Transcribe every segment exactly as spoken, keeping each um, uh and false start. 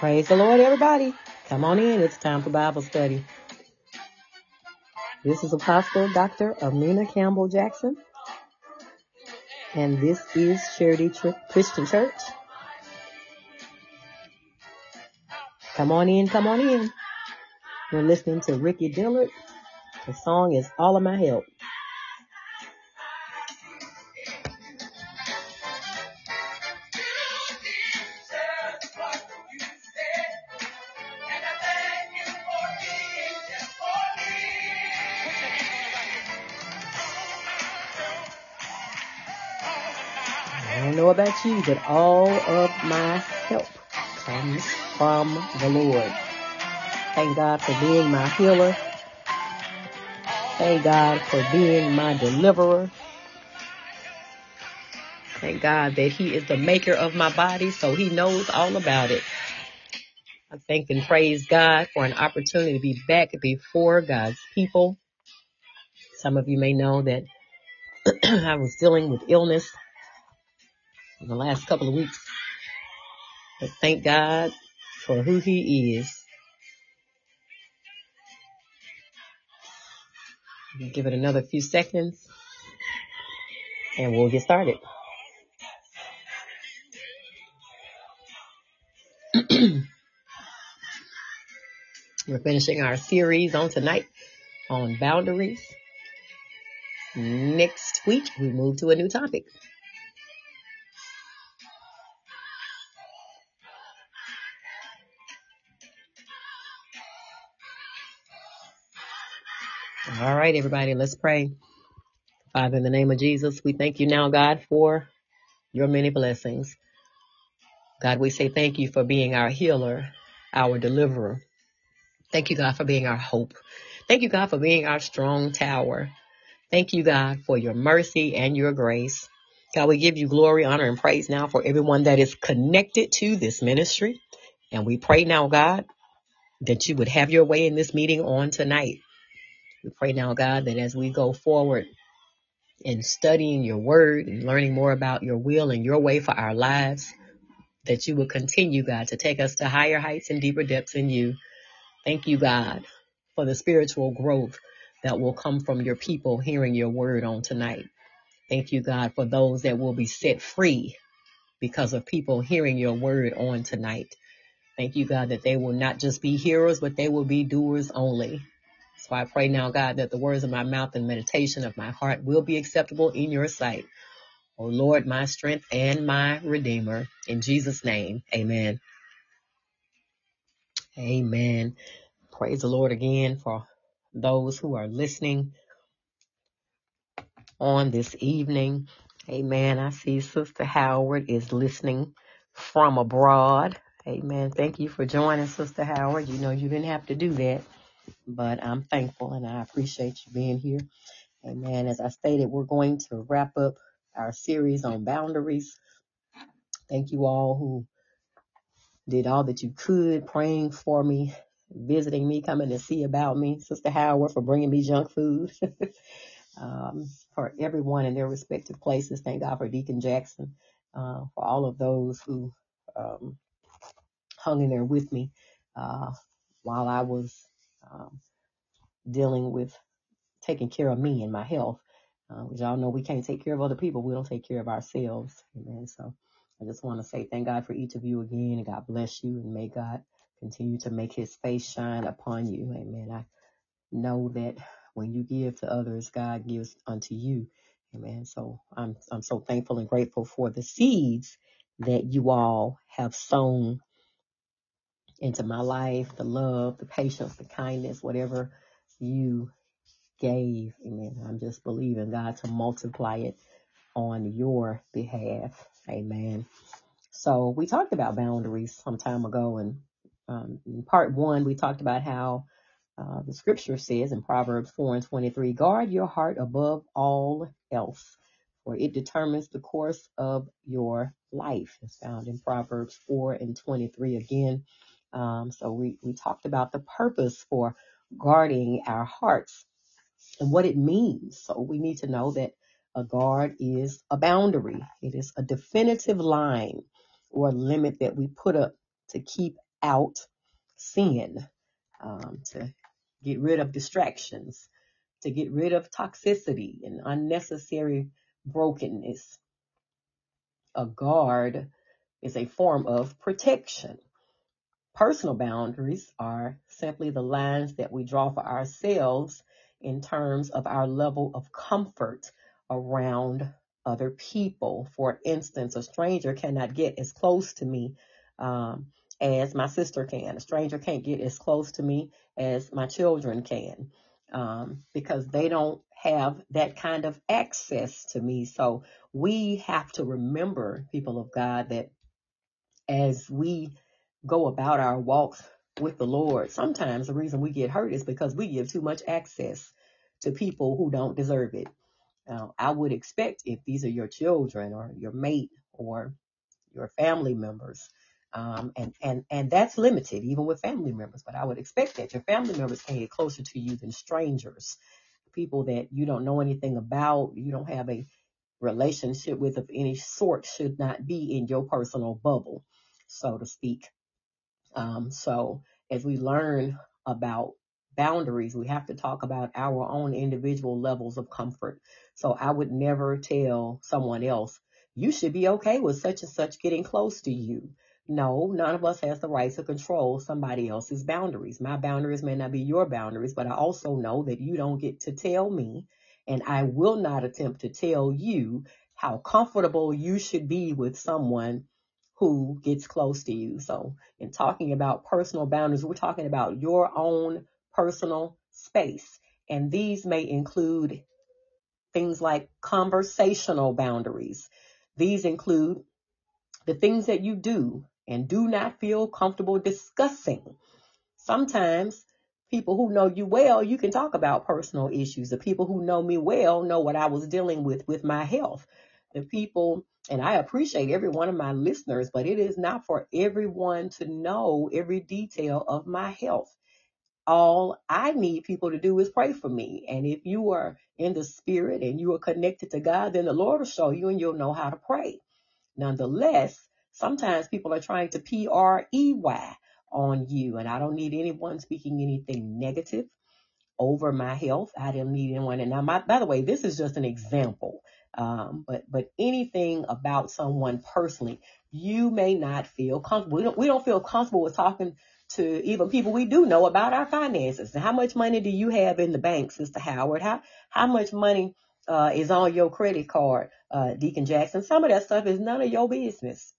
Praise the Lord, everybody. Come on in. It's time for Bible study. This is Apostle Doctor Amina Campbell Jackson, and this is Charity Tri- Christian Church. Come on in, come on in. You're listening to Ricky Dillard. The song is All of My Help. I don't know about you, but all of my help comes from the Lord. Thank God for being my healer. Thank God for being my deliverer. Thank God that He is the maker of my body, so He knows all about it. I thank and praise God for an opportunity to be back before God's people. Some of you may know that I was dealing with illness in the last couple of weeks. But thank God for who He is. We'll give it another few seconds and we'll get started. We're finishing our series on tonight on boundaries. Next week, we move to a new topic. All right, everybody, let's pray. Father, in the name of Jesus, we thank you now, God, for your many blessings. God, we say thank you for being our healer, our deliverer. Thank you, God, for being our hope. Thank you, God, for being our strong tower. Thank you, God, for your mercy and your grace. God, we give you glory, honor, and praise now for everyone that is connected to this ministry. And we pray now, God, that you would have your way in this meeting on tonight. We pray now, God, that as we go forward in studying your word and learning more about your will and your way for our lives, that you will continue, God, to take us to higher heights and deeper depths in you. Thank you, God, for the spiritual growth that will come from your people hearing your word on tonight. Thank you, God, for those that will be set free because of people hearing your word on tonight. Thank you, God, that they will not just be hearers, but they will be doers only. So I pray now, God, that the words of my mouth and meditation of my heart will be acceptable in your sight. O Lord, my strength and my redeemer. In Jesus' name, amen. Amen. Praise the Lord again for those who are listening on this evening. Amen. I see Sister Howard is listening from abroad. Amen. Thank you for joining, Sister Howard. You know you didn't have to do that, but I'm thankful and I appreciate you being here. Amen. As I stated, we're going to wrap up our series on boundaries. Thank you all who did all that you could, praying for me, visiting me, coming to see about me. Sister Howard for bringing me junk food. um, for everyone in their respective places. Thank God for Deacon Jackson, uh, for all of those who um, hung in there with me uh, while I was um, dealing with taking care of me and my health. Uh, which y'all know we can't take care of other people. We don't take care of ourselves. Amen. So I just want to say thank God for each of you again, and God bless you, and may God continue to make his face shine upon you. Amen. I know that when you give to others, God gives unto you. Amen. So I'm I'm so thankful and grateful for the seeds that you all have sown into my life, the love, the patience, the kindness, whatever you gave. Amen. I'm just believing God to multiply it on your behalf. Amen. So we talked about boundaries some time ago, and um, in part one, we talked about how uh, the scripture says in Proverbs four and twenty-three, guard your heart above all else, for it determines the course of your life. It's found in Proverbs four and twenty-three again. Um, so we, we talked about the purpose for guarding our hearts and what it means. So we need to know that a guard is a boundary. It is a definitive line or limit that we put up to keep out sin, um, to get rid of distractions, to get rid of toxicity and unnecessary brokenness. A guard is a form of protection. Personal boundaries are simply the lines that we draw for ourselves in terms of our level of comfort around other people. For instance, a stranger cannot get as close to me um, as my sister can. A stranger can't get as close to me as my children can, um, because they don't have that kind of access to me. So we have to remember, people of God, that as we go about our walks with the Lord, sometimes the reason we get hurt is because we give too much access to people who don't deserve it. Now, I would expect, if these are your children or your mate or your family members, um, and, and, and that's limited even with family members, but I would expect that your family members can get closer to you than strangers, people that you don't know anything about, you don't have a relationship with of any sort, should not be in your personal bubble, so to speak. Um, so as we learn about boundaries, we have to talk about our own individual levels of comfort. So I would never tell someone else, you should be okay with such and such getting close to you. No, none of us has the right to control somebody else's boundaries. My boundaries may not be your boundaries, but I also know that you don't get to tell me, and I will not attempt to tell you how comfortable you should be with someone who gets close to you. So in talking about personal boundaries, we're talking about your own personal space. And these may include things like conversational boundaries. These include the things that you do and do not feel comfortable discussing. Sometimes people who know you well, you can talk about personal issues. The people who know me well know what I was dealing with with my health. The people, and I appreciate every one of my listeners, but it is not for everyone to know every detail of my health. All I need people to do is pray for me. And if you are in the spirit and you are connected to God, then the Lord will show you and you'll know how to pray. Nonetheless, sometimes people are trying to P R E Y on you, and I don't need anyone speaking anything negative over my health. I didn't need anyone. And now, my, by the way, this is just an example. Um, but but anything about someone personally, you may not feel comfortable. We don't, we don't feel comfortable with talking to even people we do know about our finances. How much money do you have in the bank, Sister Howard? How how much money uh, is on your credit card, uh, Deacon Jackson? Some of that stuff is none of your business.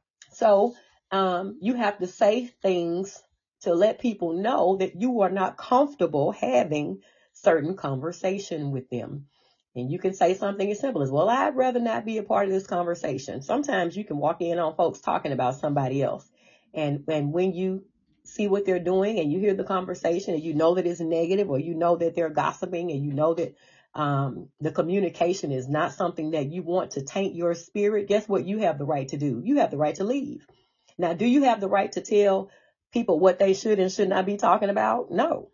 So um, you have to say things to let people know that you are not comfortable having certain conversation with them. And you can say something as simple as, well, I'd rather not be a part of this conversation. Sometimes you can walk in on folks talking about somebody else. And, and when you see what they're doing and you hear the conversation and you know that it's negative, or you know that they're gossiping, and you know that um, the communication is not something that you want to taint your spirit, guess what you have the right to do? You have the right to leave. Now, do you have the right to tell people what they should and should not be talking about? No.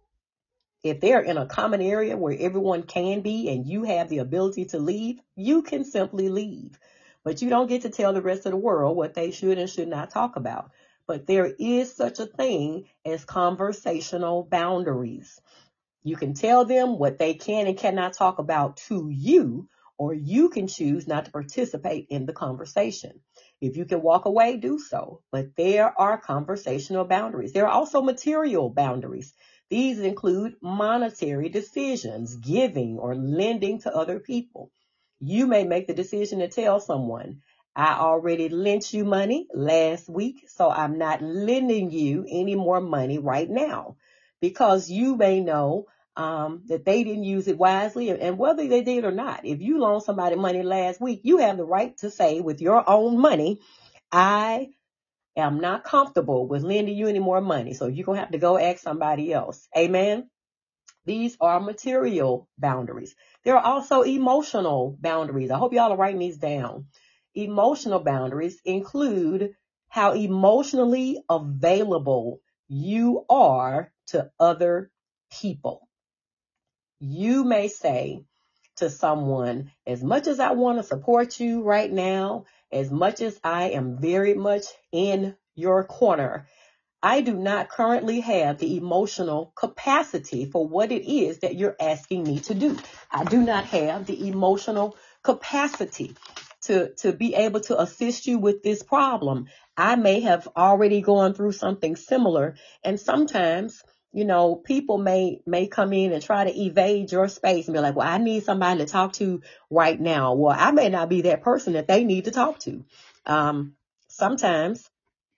If they're in a common area where everyone can be and you have the ability to leave, you can simply leave. But you don't get to tell the rest of the world what they should and should not talk about. But there is such a thing as conversational boundaries. You can tell them what they can and cannot talk about to you, or you can choose not to participate in the conversation. If you can walk away, do so. But there are conversational boundaries. There are also material boundaries. These include monetary decisions, giving or lending to other people. You may make the decision to tell someone, I already lent you money last week, so I'm not lending you any more money right now. Because you may know um, that they didn't use it wisely, and whether they did or not, if you loaned somebody money last week, you have the right to say with your own money, I am not comfortable with lending you any more money, so you're going to have to go ask somebody else. Amen? These are material boundaries. There are also emotional boundaries. I hope y'all are writing these down. Emotional boundaries include how emotionally available you are to other people. You may say to someone, as much as I want to support you right now, as much as I am very much in your corner, I do not currently have the emotional capacity for what it is that you're asking me to do. I do not have the emotional capacity to, to be able to assist you with this problem. I may have already gone through something similar, and sometimes, you know, people may may come in and try to evade your space and be like, well, I need somebody to talk to right now. Well, I may not be that person that they need to talk to. Um, sometimes,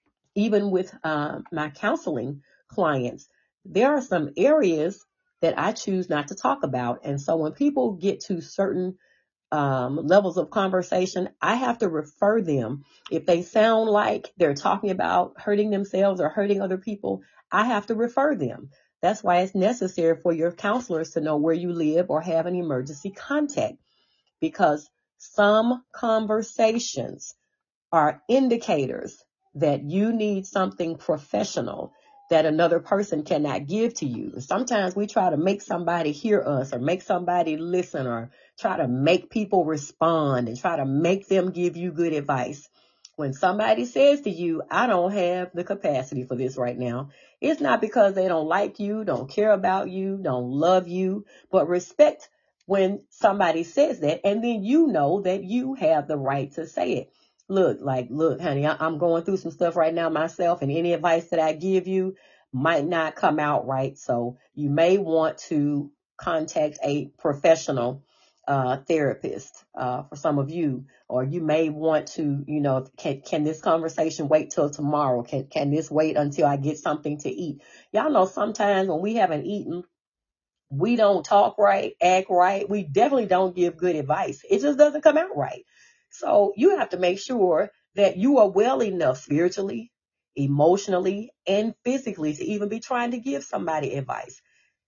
even with uh, my counseling clients, there are some areas that I choose not to talk about. And so when people get to certain um, levels of conversation, I have to refer them. If they sound like they're talking about hurting themselves or hurting other people, I have to refer them. That's why it's necessary for your counselors to know where you live or have an emergency contact, because some conversations are indicators that you need something professional that another person cannot give to you. Sometimes we try to make somebody hear us or make somebody listen or try to make people respond and try to make them give you good advice. When somebody says to you, I don't have the capacity for this right now, it's not because they don't like you, don't care about you, don't love you, but respect when somebody says that, and then you know that you have the right to say it. Look, like, look, honey, I, I'm going through some stuff right now myself, and any advice that I give you might not come out right. So you may want to contact a professional uh, therapist uh, for some of you, or you may want to, you know, can, can this conversation wait till tomorrow? Can, can this wait until I get something to eat? Y'all know sometimes when we haven't eaten, we don't talk right, act right. We definitely don't give good advice. It just doesn't come out right. So you have to make sure that you are well enough spiritually, emotionally, and physically to even be trying to give somebody advice.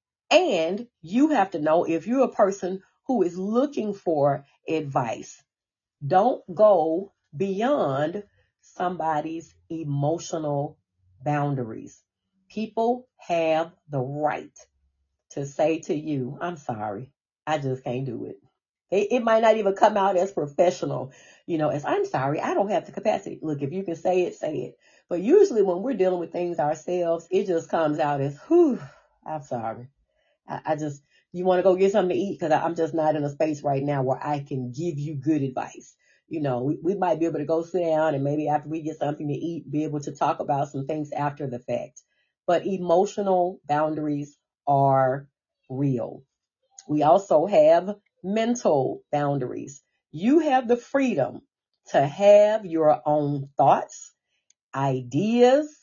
And you have to know if you're a person who is looking for advice, don't go beyond somebody's emotional boundaries. People have the right to say to you, I'm sorry, I just can't do it. It, it might not even come out as professional, you know, as I'm sorry, I don't have the capacity. Look, if you can say it, say it. But usually when we're dealing with things ourselves, it just comes out as, whew, I'm sorry. I, I just, you want to go get something to eat? Because I'm just not in a space right now where I can give you good advice. You know, we, we might be able to go sit down and maybe after we get something to eat, be able to talk about some things after the fact. But emotional boundaries are real. We also have mental boundaries. You have the freedom to have your own thoughts, ideas,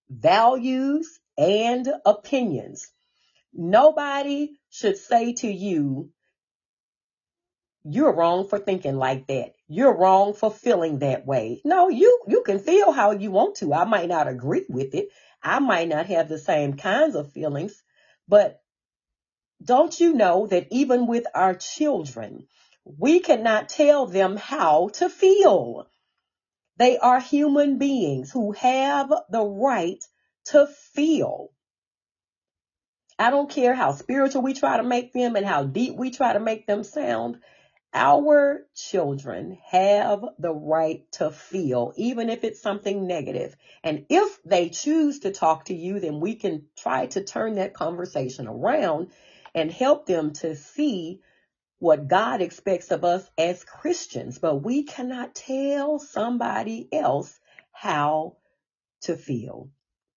values, and opinions. Nobody should say to you, you're wrong for thinking like that. You're wrong for feeling that way. No, you, you can feel how you want to. I might not agree with it. I might not have the same kinds of feelings, but don't you know that even with our children, we cannot tell them how to feel. They are human beings who have the right to feel. I don't care how spiritual we try to make them and how deep we try to make them sound. Our children have the right to feel, even if it's something negative. And if they choose to talk to you, then we can try to turn that conversation around and help them to see what God expects of us as Christians. But we cannot tell somebody else how to feel.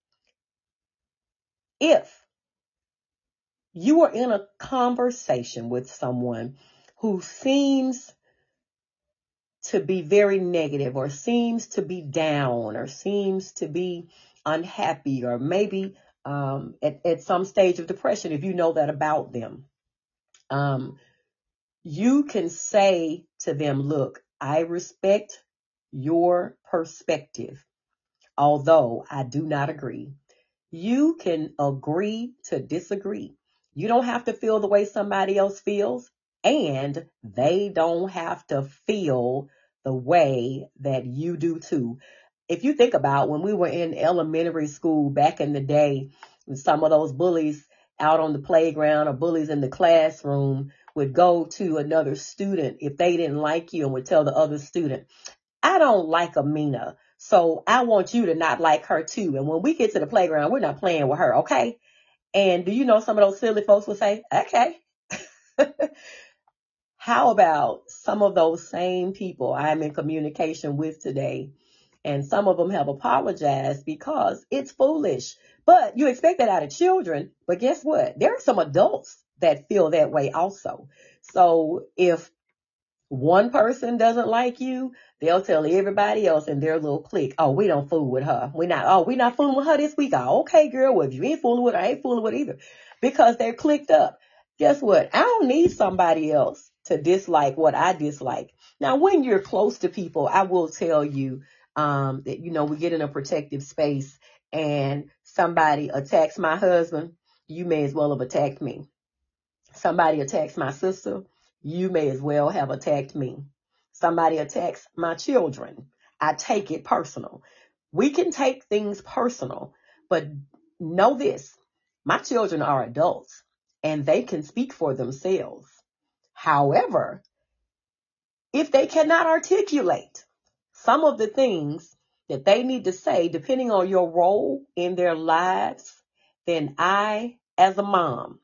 If you are in a conversation with someone who seems to be very negative or seems to be down or seems to be unhappy or maybe um, at, at some stage of depression, if you know that about them, um, you can say to them, look, I respect your perspective, although I do not agree. You can agree to disagree. You don't have to feel the way somebody else feels, and they don't have to feel the way that you do too. If you think about when we were in elementary school back in the day, some of those bullies out on the playground or bullies in the classroom would go to another student if they didn't like you and would tell the other student, I don't like Amina, So I want you to not like her too. And when we get to the playground, we're not playing with her, okay? And do you know some of those silly folks will say, okay. How about some of those same people I'm in communication with today? And some of them have apologized because it's foolish. But you expect that out of children. But guess what? There are some adults that feel that way also. So if one person doesn't like you, they'll tell everybody else in their little clique, oh, we don't fool with her. We not, oh, we not fooling with her this week. Oh, okay, girl, well, if you ain't fooling with her, I ain't fooling with her either. Because they're clicked up. Guess what? I don't need somebody else to dislike what I dislike. Now, when you're close to people, I will tell you um, that, you know, we get in a protective space and somebody attacks my husband, you may as well have attacked me. Somebody attacks my sister, you may as well have attacked me. Somebody attacks my children, I take it personal. We can take things personal, but know this, my children are adults and they can speak for themselves. However, if they cannot articulate some of the things that they need to say, depending on your role in their lives, then I, as a mom,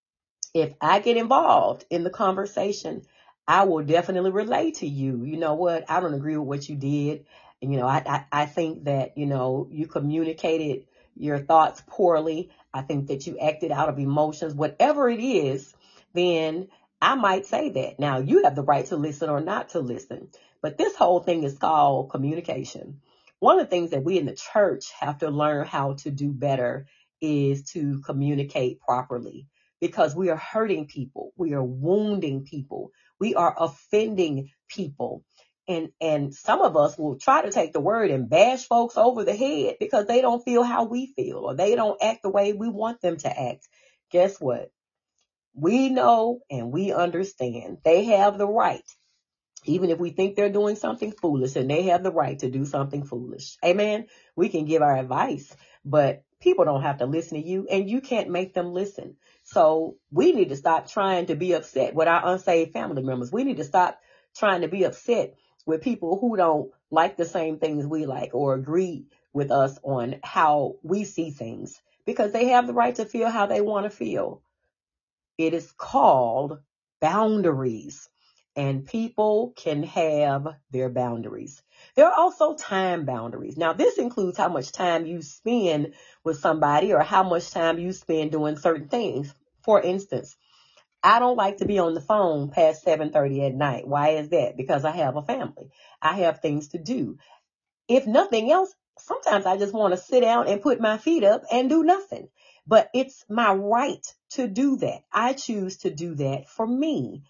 if I get involved in the conversation, I will definitely relate to you. You know what? I don't agree with what you did. And, you know, I, I, I think that, you know, you communicated your thoughts poorly. I think that you acted out of emotions, whatever it is, then I might say that. Now, you have the right to listen or not to listen. But this whole thing is called communication. One of the things that we in the church have to learn how to do better is to communicate properly. Because we are hurting people. We are wounding people. We are offending people. And, and some of us will try to take the word and bash folks over the head because they don't feel how we feel or they don't act the way we want them to act. Guess what? We know and we understand they have the right, even if we think they're doing something foolish, and they have the right to do something foolish. Amen. We can give our advice, but people don't have to listen to you and you can't make them listen. So we need to stop trying to be upset with our unsaved family members. We need to stop trying to be upset with people who don't like the same things we like or agree with us on how we see things, because they have the right to feel how they want to feel. It is called boundaries, and people can have their boundaries. There are also time boundaries. Now, this includes how much time you spend with somebody or how much time you spend doing certain things. For instance, I don't like to be on the phone past seven thirty at night. Why is that? Because I have a family. I have things to do. If nothing else, sometimes I just want to sit down and put my feet up and do nothing. But it's my right to do that. I choose to do that for me.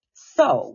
So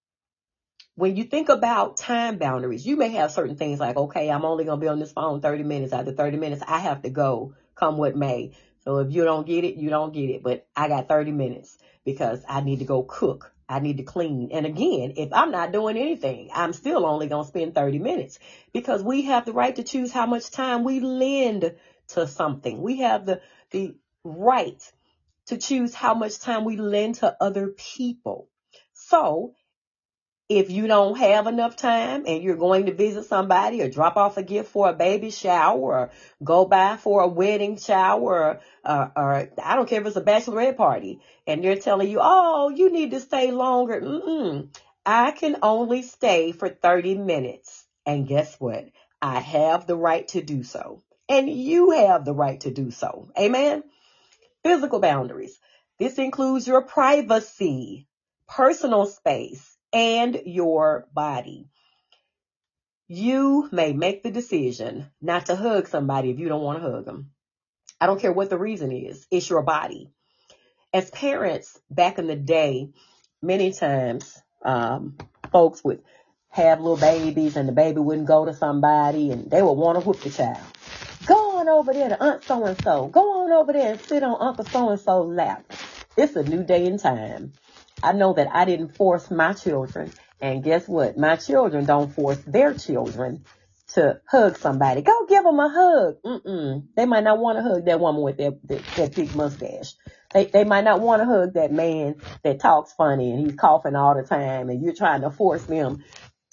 when you think about time boundaries, you may have certain things like, okay, I'm only going to be on this phone thirty minutes. After thirty minutes, I have to go, come what may. So if you don't get it, you don't get it. But I got thirty minutes because I need to go cook. I need to clean. And again, if I'm not doing anything, I'm still only going to spend thirty minutes, because we have the right to choose how much time we lend to something. We have the, the right to choose how much time we lend to other people. So if you don't have enough time and you're going to visit somebody or drop off a gift for a baby shower or go by for a wedding shower, or, or, or I don't care if it's a bachelorette party, and they're telling you, oh, you need to stay longer. Mm-mm. I can only stay for thirty minutes. And guess what? I have the right to do so. And you have the right to do so. Amen. Physical boundaries. This includes your privacy, personal space, and your body. You may make the decision not to hug somebody if you don't want to hug them. I don't care what the reason is. It's your body. As parents, back in the day, many times um, folks would have little babies and the baby wouldn't go to somebody and they would want to whoop the child. Go on over there to Aunt so-and-so. Go on over there and sit on Uncle so-and-so's lap. It's a new day and time. I know that I didn't force my children. And guess what? My children don't force their children to hug somebody. Go give them a hug. Mm-mm. They might not want to hug that woman with that, that, that big mustache. They, they might not want to hug that man that talks funny and he's coughing all the time and you're trying to force them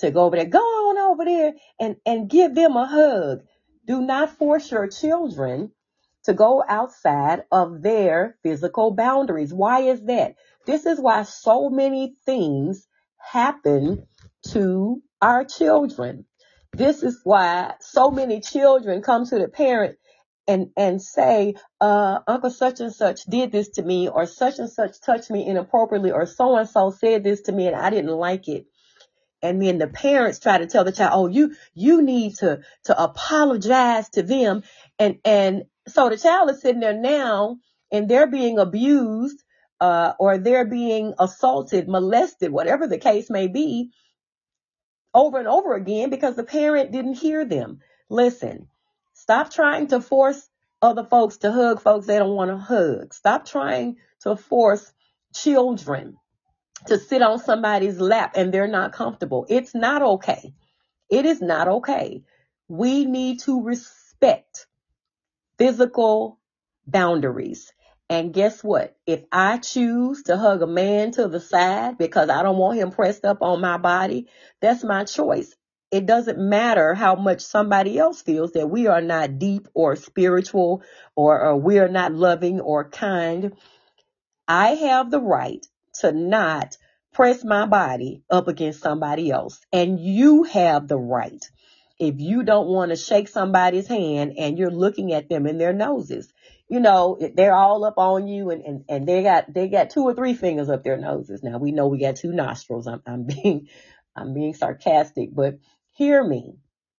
to go over there. Go on over there and, and give them a hug. Do not force your children to go outside of their physical boundaries. Why is that? This is why so many things happen to our children. This is why so many children come to the parent and, and say, uh, Uncle such and such did this to me, or such and such touched me inappropriately, or so and so said this to me and I didn't like it. And then the parents try to tell the child, oh, you, you need to, to apologize to them. And, and so the child is sitting there now and they're being abused, uh, or they're being assaulted, molested, whatever the case may be, over and over again because the parent didn't hear them. Listen, stop trying to force other folks to hug folks they don't want to hug. Stop trying to force children to sit on somebody's lap and they're not comfortable. It's not okay. It is not okay. We need to respect physical boundaries. And guess what? If I choose to hug a man to the side because I don't want him pressed up on my body, that's my choice. It doesn't matter how much somebody else feels that we are not deep or spiritual, or, or we are not loving or kind. I have the right to not press my body up against somebody else. And you have the right, if you don't want to shake somebody's hand and you're looking at them in their noses, you know, they're all up on you and, and, and they got, they got two or three fingers up their noses. Now we know we got two nostrils. I'm, I'm being, I'm being sarcastic, but hear me.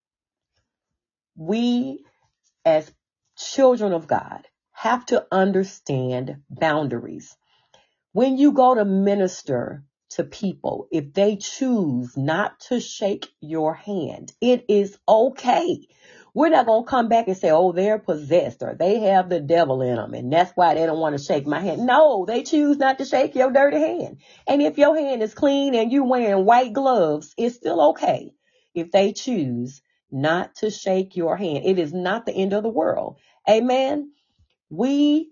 We as children of God have to understand boundaries. When you go to minister to people, if they choose not to shake your hand, it is okay. We're not going to come back and say, oh, they're possessed or they have the devil in them and that's why they don't want to shake my hand. No, they choose not to shake your dirty hand. And if your hand is clean and you're wearing white gloves, it's still okay if they choose not to shake your hand. It is not the end of the world. Amen. We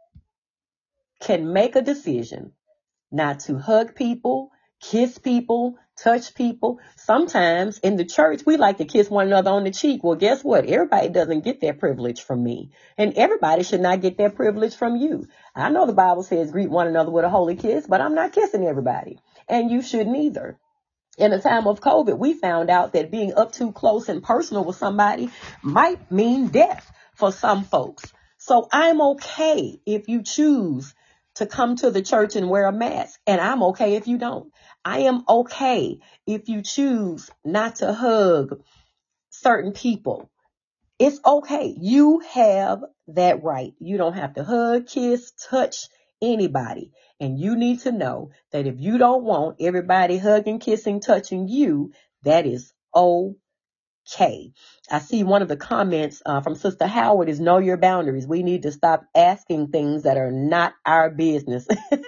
can make a decision not to hug people, kiss people, touch people. Sometimes in the church, we like to kiss one another on the cheek. Well, guess what? Everybody doesn't get that privilege from me. And everybody should not get that privilege from you. I know the Bible says greet one another with a holy kiss, but I'm not kissing everybody. And you shouldn't either. In the time of COVID, we found out that being up too close and personal with somebody might mean death for some folks. So I'm okay if you choose to come to the church and wear a mask. And I'm okay if you don't. I am okay if you choose not to hug certain people. It's okay. You have that right. You don't have to hug, kiss, touch anybody. And you need to know that if you don't want everybody hugging, kissing, touching you, that is okay. Okay. I see one of the comments uh, from Sister Howard is know your boundaries. We need to stop asking things that are not our business.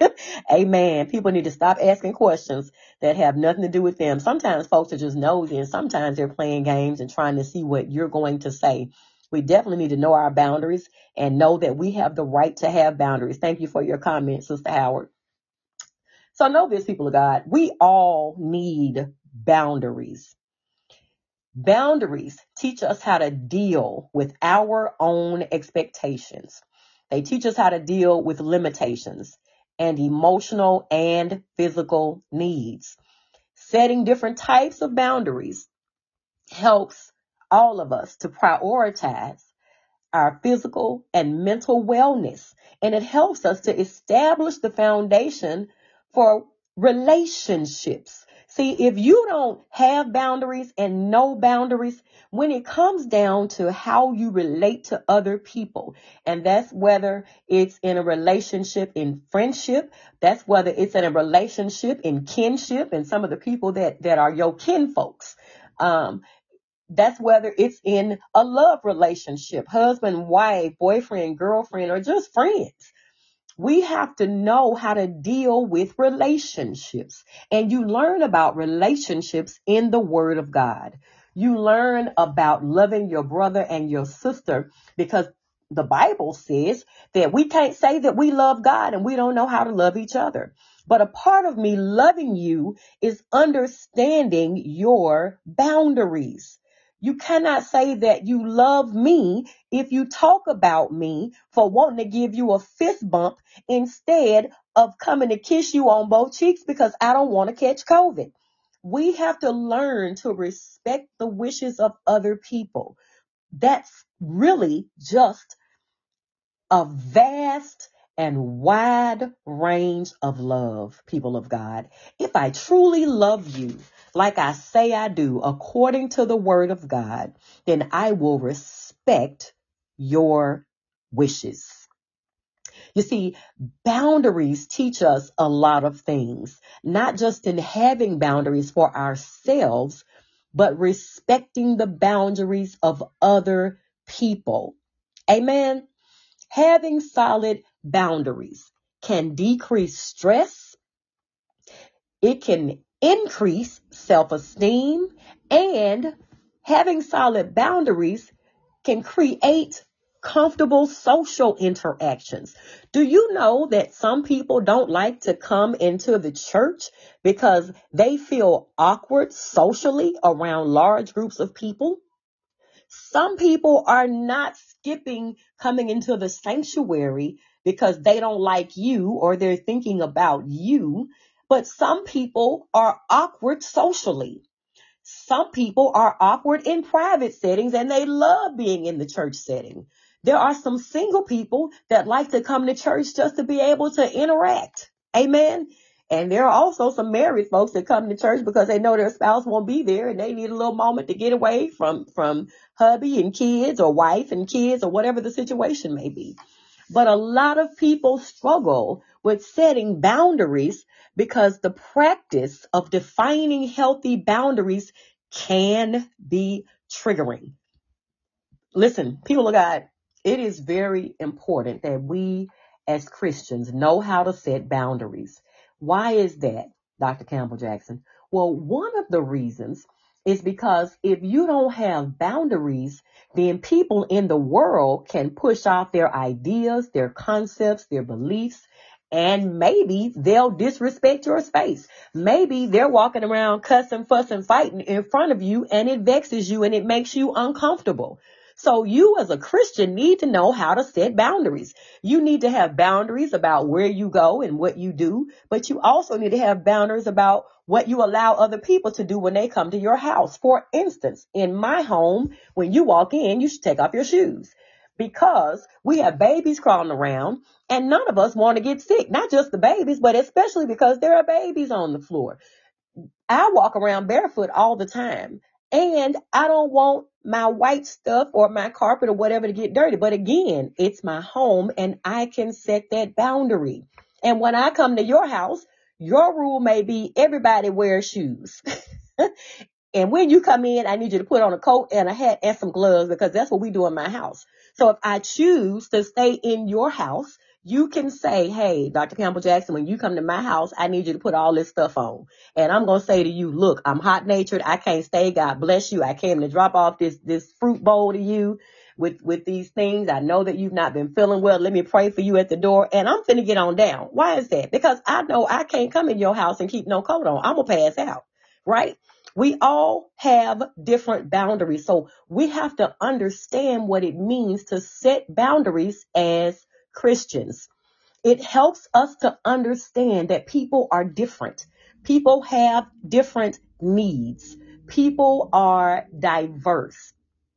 Amen. People need to stop asking questions that have nothing to do with them. Sometimes folks are just nosy and sometimes they're playing games and trying to see what you're going to say. We definitely need to know our boundaries and know that we have the right to have boundaries. Thank you for your comment, Sister Howard. So know this, people of God, we all need boundaries. Boundaries teach us how to deal with our own expectations. They teach us how to deal with limitations and emotional and physical needs. Setting different types of boundaries helps all of us to prioritize our physical and mental wellness. And it helps us to establish the foundation for relationships. See, if you don't have boundaries and no boundaries, when it comes down to how you relate to other people, and that's whether it's in a relationship in friendship, that's whether it's in a relationship in kinship, and some of the people that, that are your kin folks, um, that's whether it's in a love relationship, husband, wife, boyfriend, girlfriend, or just friends. We have to know how to deal with relationships. And you learn about relationships in the Word of God. You learn about loving your brother and your sister because the Bible says that we can't say that we love God and we don't know how to love each other. But a part of me loving you is understanding your boundaries. You cannot say that you love me if you talk about me for wanting to give you a fist bump instead of coming to kiss you on both cheeks because I don't want to catch COVID. We have to learn to respect the wishes of other people. That's really just a vast and wide range of love, people of God. If I truly love you, like I say I do, according to the word of God, then I will respect your wishes. You see, boundaries teach us a lot of things, not just in having boundaries for ourselves, but respecting the boundaries of other people. Amen. Having solid boundaries can decrease stress, it can increase self-esteem, and having solid boundaries can create comfortable social interactions. Do you know that some people don't like to come into the church because they feel awkward socially around large groups of people? Some people are not skipping coming into the sanctuary because they don't like you or they're thinking about you, but some people are awkward socially. Some people are awkward in private settings and they love being in the church setting. There are some single people that like to come to church just to be able to interact. Amen. And there are also some married folks that come to church because they know their spouse won't be there and they need a little moment to get away from, from hubby and kids or wife and kids or whatever the situation may be. But a lot of people struggle with setting boundaries because the practice of defining healthy boundaries can be triggering. Listen, people of God, it is very important that we as Christians know how to set boundaries. Why is that, Doctor Campbell Jackson? Well, one of the reasons is because if you don't have boundaries, then people in the world can push out their ideas, their concepts, their beliefs, and maybe they'll disrespect your space. Maybe they're walking around cussing, fussing, fighting in front of you, and it vexes you and it makes you uncomfortable. So you as a Christian need to know how to set boundaries. You need to have boundaries about where you go and what you do, but you also need to have boundaries about what you allow other people to do when they come to your house. For instance, in my home, when you walk in, you should take off your shoes because we have babies crawling around and none of us want to get sick, not just the babies, but especially because there are babies on the floor. I walk around barefoot all the time. And I don't want my white stuff or my carpet or whatever to get dirty. But again, it's my home and I can set that boundary. And when I come to your house, your rule may be everybody wears shoes. And when you come in, I need you to put on a coat and a hat and some gloves because that's what we do in my house. So if I choose to stay in your house, you can say, hey, Doctor Campbell Jackson, when you come to my house, I need you to put all this stuff on. And I'm going to say to you, look, I'm hot natured. I can't stay. God bless you. I came to drop off this, this fruit bowl to you with, with these things. I know that you've not been feeling well. Let me pray for you at the door. And I'm finna get on down. Why is that? Because I know I can't come in your house and keep no coat on. I'm going to pass out. Right? We all have different boundaries. So we have to understand what it means to set boundaries as Christians. It helps us to understand that people are different. People have different needs. People are diverse.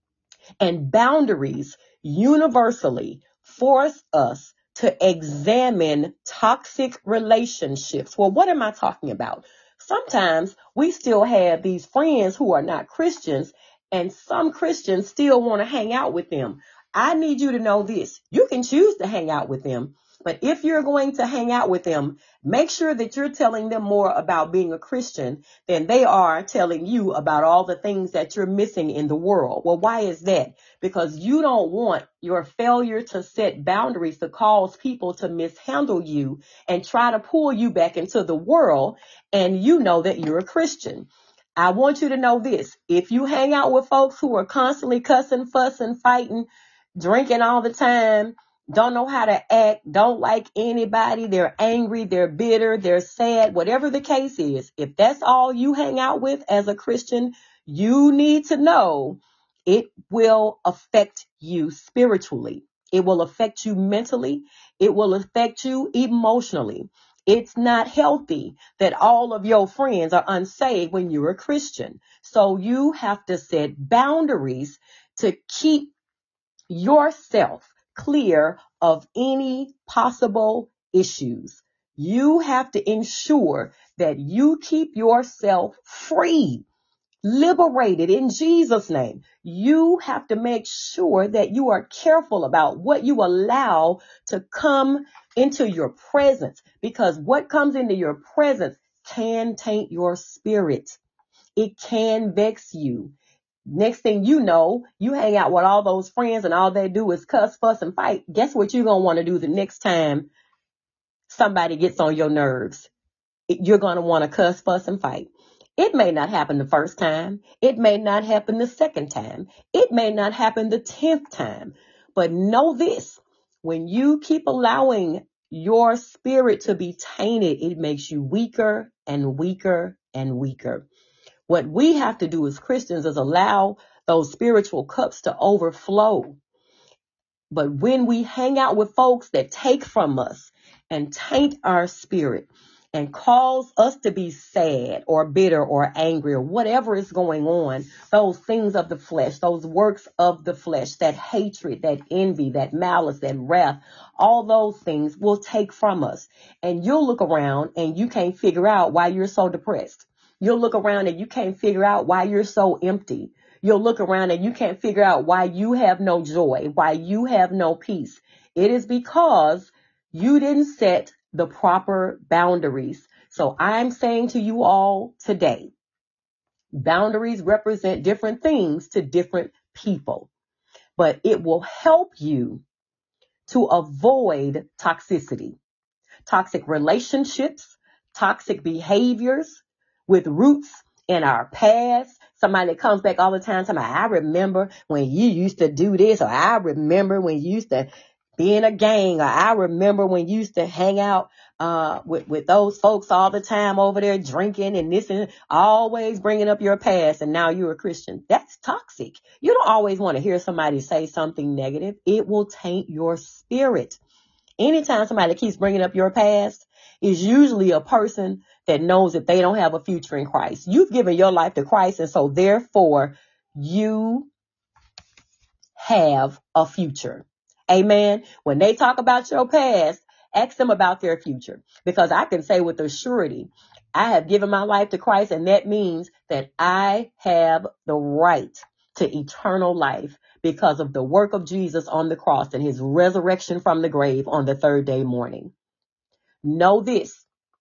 And boundaries universally force us to examine toxic relationships. Well, what am I talking about? Sometimes we still have these friends who are not Christians, and some Christians still want to hang out with them. I need you to know this. You can choose to hang out with them, but if you're going to hang out with them, make sure that you're telling them more about being a Christian than they are telling you about all the things that you're missing in the world. Well, why is that? Because you don't want your failure to set boundaries to cause people to mishandle you and try to pull you back into the world, and you know that you're a Christian. I want you to know this. If you hang out with folks who are constantly cussing, fussing, fighting, drinking all the time, don't know how to act, don't like anybody, they're angry, they're bitter, they're sad, whatever the case is, if that's all you hang out with as a Christian, you need to know it will affect you spiritually. It will affect you mentally. It will affect you emotionally. It's not healthy that all of your friends are unsaved when you're a Christian. So you have to set boundaries to keep yourself clear of any possible issues. You have to ensure that you keep yourself free, liberated in Jesus' name. You have to make sure that you are careful about what you allow to come into your presence, because what comes into your presence can taint your spirit. It can vex you. Next thing you know, you hang out with all those friends and all they do is cuss, fuss, and fight. Guess what you're going to want to do the next time somebody gets on your nerves? You're going to want to cuss, fuss, and fight. It may not happen the first time. It may not happen the second time. It may not happen the tenth time. But know this, when you keep allowing your spirit to be tainted, it makes you weaker and weaker and weaker. What we have to do as Christians is allow those spiritual cups to overflow. But when we hang out with folks that take from us and taint our spirit and cause us to be sad or bitter or angry or whatever is going on, those things of the flesh, those works of the flesh, that hatred, that envy, that malice, that wrath, all those things will take from us. And you'll look around and you can't figure out why you're so depressed. You'll look around and you can't figure out why you're so empty. You'll look around and you can't figure out why you have no joy, why you have no peace. It is because you didn't set the proper boundaries. So I'm saying to you all today, boundaries represent different things to different people, but it will help you to avoid toxicity, toxic relationships, toxic behaviors with roots in our past. Somebody that comes back all the time telling me, I remember when you used to do this, or I remember when you used to be in a gang, or I remember when you used to hang out uh, with, with those folks all the time over there drinking and this and always bringing up your past, and now you're a Christian. That's toxic. You don't always want to hear somebody say something negative. It will taint your spirit. Anytime somebody keeps bringing up your past, is usually a person that knows that they don't have a future in Christ. You've given your life to Christ, and so therefore you have a future. Amen. When they talk about your past, ask them about their future, because I can say with a surety, I have given my life to Christ, and that means that I have the right to eternal life because of the work of Jesus on the cross and his resurrection from the grave on the third day morning. Know this.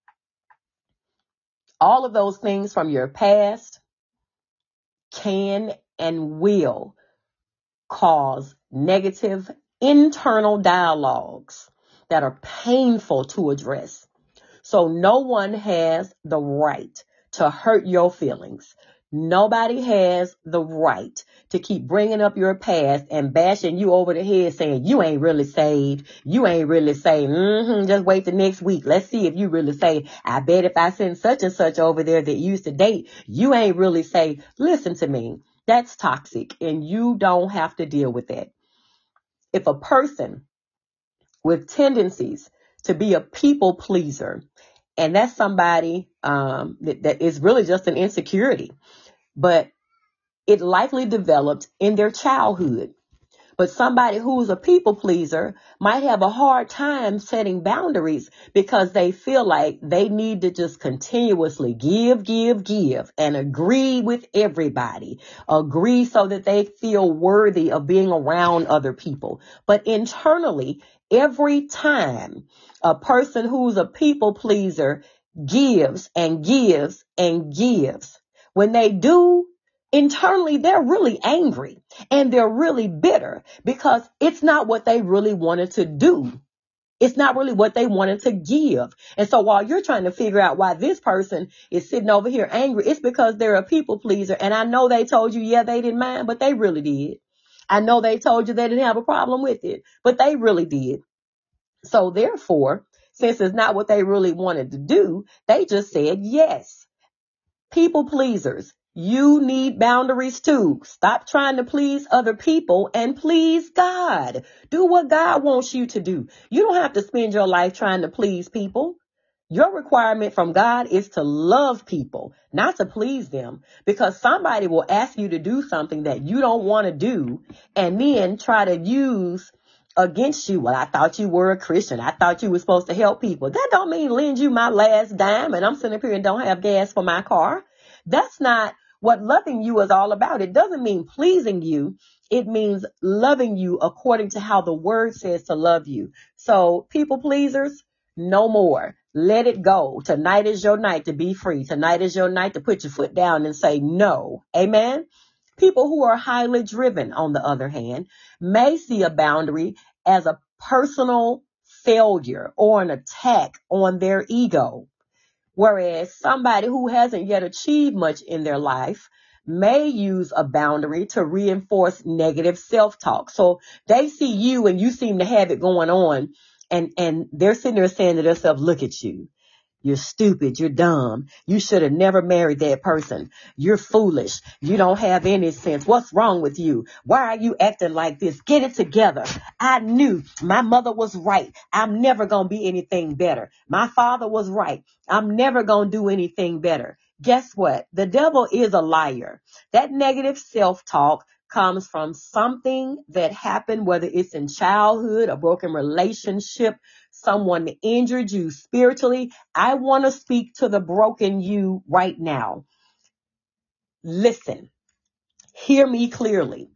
All of those things from your past can and will cause negative internal dialogues that are painful to address. So no one has the right to hurt your feelings. Nobody has the right to keep bringing up your past and bashing you over the head saying you ain't really saved. You ain't really saved. Mm-hmm, just wait the next week. Let's see if you really saved. I bet if I send such and such over there that used to date, you ain't really saved. Listen to me. That's toxic, and you don't have to deal with that. If a person with tendencies to be a people pleaser, and that's somebody um, that, that is really just an insecurity, but it likely developed in their childhood. But somebody who's a people pleaser might have a hard time setting boundaries because they feel like they need to just continuously give, give, give and agree with everybody. Agree so that they feel worthy of being around other people. But internally, every time a person who's a people pleaser gives and gives and gives, when they do, internally, they're really angry and they're really bitter because it's not what they really wanted to do. It's not really what they wanted to give. And so while you're trying to figure out why this person is sitting over here angry, it's because they're a people pleaser. And I know they told you, yeah, they didn't mind, but they really did. I know they told you they didn't have a problem with it, but they really did. So therefore, since it's not what they really wanted to do, they just said yes. People pleasers, you need boundaries too. Stop trying to please other people and please God. Do what God wants you to do. You don't have to spend your life trying to please people. Your requirement from God is to love people, not to please them, because somebody will ask you to do something that you don't want to do and then try to use against you. Well, I thought you were a Christian. I thought you were supposed to help people. That don't mean lend you my last dime and I'm sitting up here and don't have gas for my car. That's not what loving you is all about. It doesn't mean pleasing you. It means loving you according to how the word says to love you. So people pleasers, no more. Let it go. Tonight is your night to be free. Tonight is your night to put your foot down and say no. Amen. People who are highly driven, on the other hand, may see a boundary as a personal failure or an attack on their ego. Whereas somebody who hasn't yet achieved much in their life may use a boundary to reinforce negative self-talk. So they see you and you seem to have it going on, and, and they're sitting there saying to themselves, look at you. You're stupid. You're dumb. You should have never married that person. You're foolish. You don't have any sense. What's wrong with you? Why are you acting like this? Get it together. I knew my mother was right. I'm never going to be anything better. My father was right. I'm never going to do anything better. Guess what? The devil is a liar. That negative self-talk comes from something that happened, whether it's in childhood, a broken relationship, someone injured you spiritually. I want to speak to the broken you right now. Listen, hear me clearly.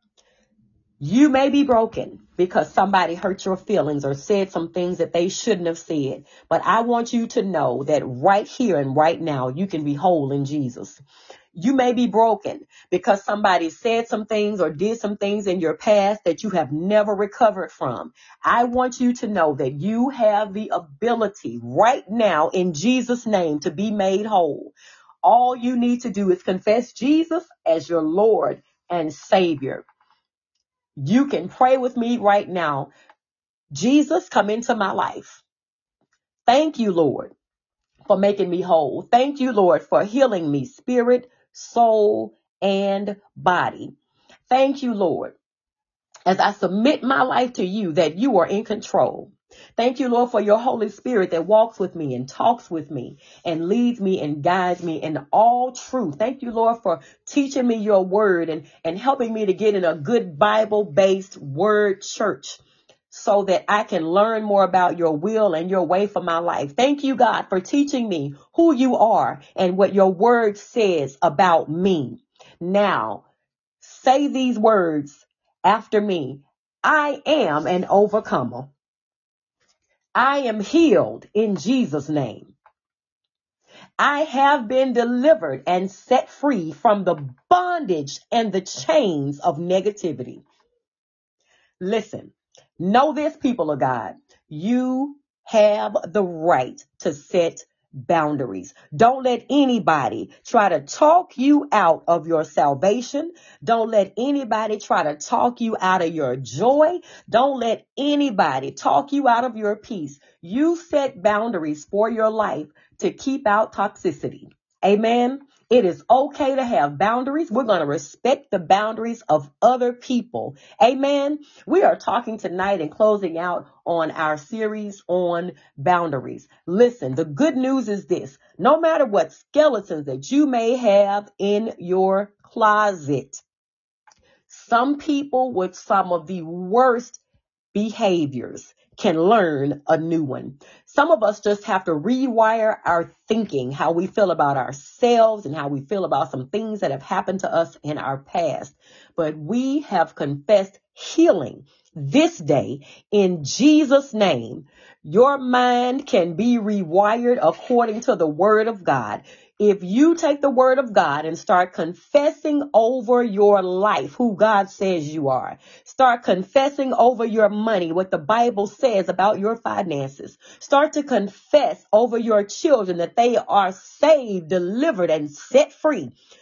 You may be broken because somebody hurt your feelings or said some things that they shouldn't have said. But I want you to know that right here and right now, you can be whole in Jesus. You may be broken because somebody said some things or did some things in your past that you have never recovered from. I want you to know that you have the ability right now in Jesus' name to be made whole. All you need to do is confess Jesus as your Lord and Savior. You can pray with me right now. Jesus, come into my life. Thank you, Lord, for making me whole. Thank you, Lord, for healing me, spirit, soul, and body. Thank you, Lord, as I submit my life to you, that you are in control. Thank you, Lord, for your Holy Spirit that walks with me and talks with me and leads me and guides me in all truth. Thank you, Lord, for teaching me your word and, and helping me to get in a good Bible-based word church so that I can learn more about your will and your way for my life. Thank you, God, for teaching me who you are and what your word says about me. Now, say these words after me. I am an overcomer. I am healed in Jesus' name. I have been delivered and set free from the bondage and the chains of negativity. Listen, know this, people of God. You have the right to set boundaries. Don't let anybody try to talk you out of your salvation. Don't let anybody try to talk you out of your joy. Don't let anybody talk you out of your peace. You set boundaries for your life to keep out toxicity. Amen. It is okay to have boundaries. We're going to respect the boundaries of other people. Amen. We are talking tonight and closing out on our series on boundaries. Listen, the good news is this. No matter what skeletons that you may have in your closet, some people with some of the worst behaviors can learn a new one. Some of us just have to rewire our thinking, how we feel about ourselves and how we feel about some things that have happened to us in our past. But we have confessed healing this day in Jesus' name. Your mind can be rewired according to the word of God. If you take the word of God and start confessing over your life who God says you are, start confessing over your money, what the Bible says about your finances, start to confess over your children that they are saved, delivered, and set free.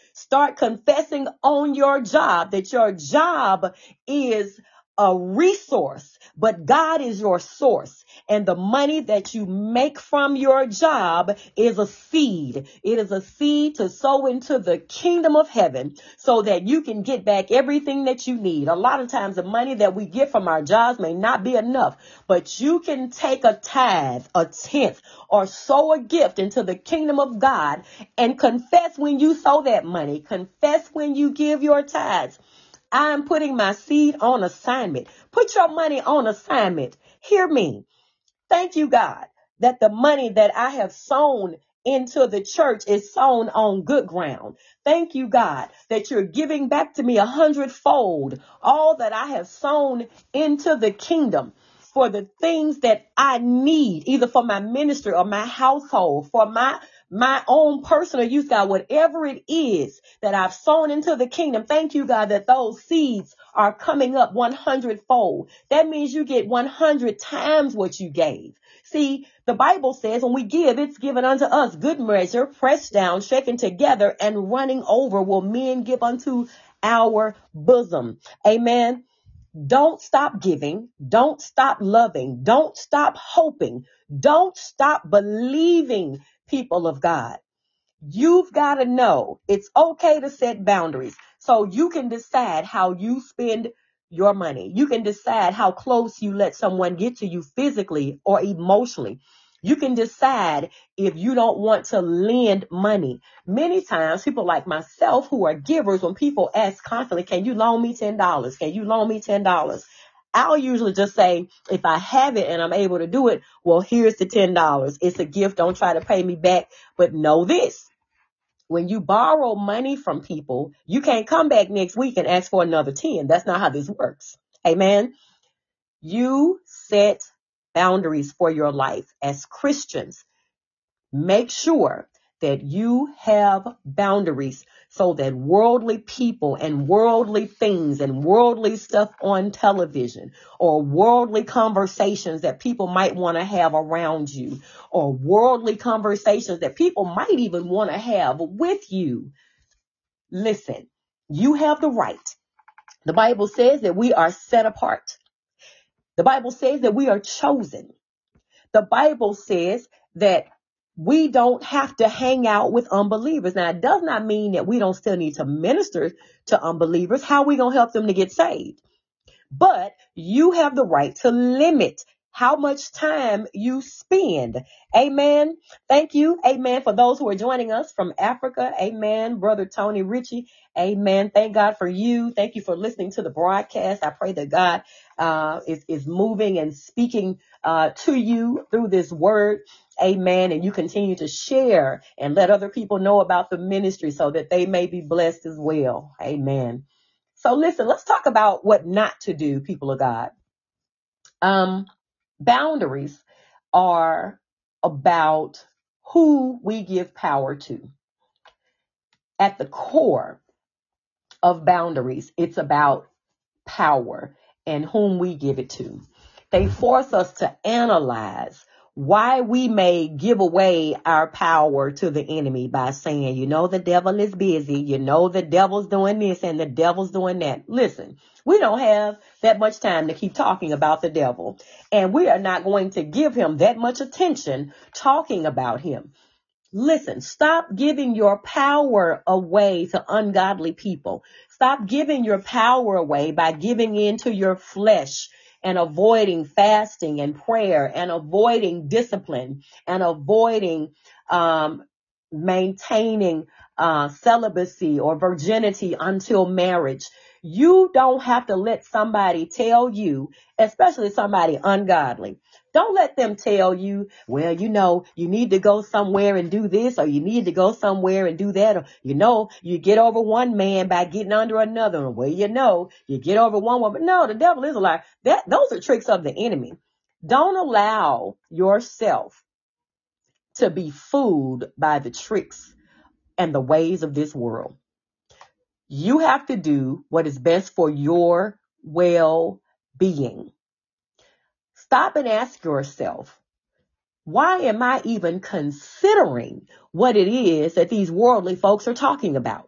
Start confessing on your job that your job is a resource, but God is your source. And the money that you make from your job is a seed. It is a seed to sow into the kingdom of heaven so that you can get back everything that you need. A lot of times the money that we get from our jobs may not be enough, but you can take a tithe, a tenth, or sow a gift into the kingdom of God and confess when you sow that money. Confess when you give your tithes. I'm putting my seed on assignment. Put your money on assignment. Hear me. Thank you, God, that the money that I have sown into the church is sown on good ground. Thank you, God, that you're giving back to me a hundredfold all that I have sown into the kingdom for the things that I need, either for my ministry or my household, for my my own personal use, God, whatever it is that I've sown into the kingdom. Thank you, God, that those seeds are coming up one hundred fold. That means you get one hundred times what you gave. See, the Bible says when we give, it's given unto us good measure, pressed down, shaken together, and running over will men give unto our bosom. Amen. Don't stop giving. Don't stop loving. Don't stop hoping. Don't stop believing, people of God. You've got to know it's okay to set boundaries so you can decide how you spend your money. You can decide how close you let someone get to you physically or emotionally. You can decide if you don't want to lend money. Many times people like myself who are givers, when people ask constantly, can you loan me ten dollars? Can you loan me ten dollars? I'll usually just say, if I have it and I'm able to do it, well, here's the ten dollars. It's a gift. Don't try to pay me back. But know this. When you borrow money from people, you can't come back next week and ask for another ten. That's not how this works. Amen. You set boundaries for your life as Christians. Make sure that you have boundaries so that worldly people and worldly things and worldly stuff on television or worldly conversations that people might want to have around you or worldly conversations that people might even want to have with you. Listen, you have the right. The Bible says that we are set apart. The Bible says that we are chosen. The Bible says that we don't have to hang out with unbelievers. Now, it does not mean that we don't still need to minister to unbelievers. How are we going to help them to get saved? But you have the right to limit how much time you spend. Amen. Thank you. Amen. For those who are joining us from Africa. Amen. Brother Tony Ritchie. Amen. Thank God for you. Thank you for listening to the broadcast. I pray that God uh, is, is moving and speaking uh, to you through this word. Amen. And you continue to share and let other people know about the ministry so that they may be blessed as well. Amen. So listen, let's talk about what not to do, people of God. Um, boundaries are about who we give power to. At the core of boundaries, it's about power and whom we give it to. They force us to analyze why we may give away our power to the enemy by saying, you know, the devil is busy. You know, the devil's doing this and the devil's doing that. Listen, we don't have that much time to keep talking about the devil, and we are not going to give him that much attention talking about him. Listen, stop giving your power away to ungodly people. Stop giving your power away by giving in to your flesh and avoiding fasting and prayer and avoiding discipline and avoiding um, maintaining uh, celibacy or virginity until marriage. You don't have to let somebody tell you, especially somebody ungodly. Don't let them tell you, well, you know, you need to go somewhere and do this, or you need to go somewhere and do that. Or, you know, you get over one man by getting under another. Well, you know, you get over one woman. No, the devil is a liar. That, those are tricks of the enemy. Don't allow yourself to be fooled by the tricks and the ways of this world. You have to do what is best for your well-being. Stop and ask yourself, why am I even considering what it is that these worldly folks are talking about?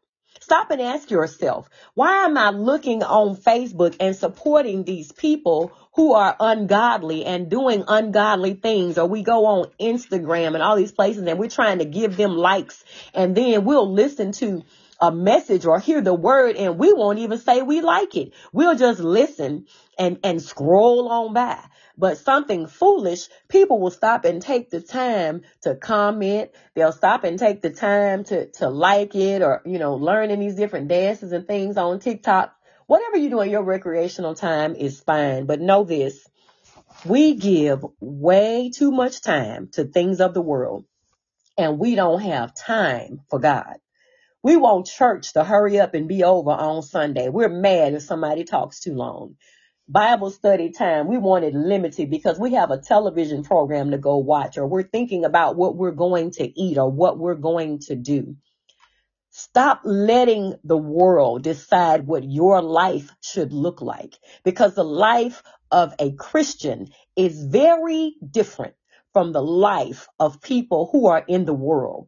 Stop and ask yourself, why am I looking on Facebook and supporting these people who are ungodly and doing ungodly things? Or we go on Instagram and all these places and we're trying to give them likes, and then we'll listen to a message or hear the word and we won't even say we like it. We'll just listen and, and scroll on by. But something foolish, people will stop and take the time to comment. They'll stop and take the time to, to like it, or, you know, learning these different dances and things on TikTok. Whatever you do in your recreational time is fine. But know this, we give way too much time to things of the world, and we don't have time for God. We want church to hurry up and be over on Sunday. We're mad if somebody talks too long. Bible study time, we want it limited because we have a television program to go watch, or we're thinking about what we're going to eat or what we're going to do. Stop letting the world decide what your life should look like, because the life of a Christian is very different from the life of people who are in the world.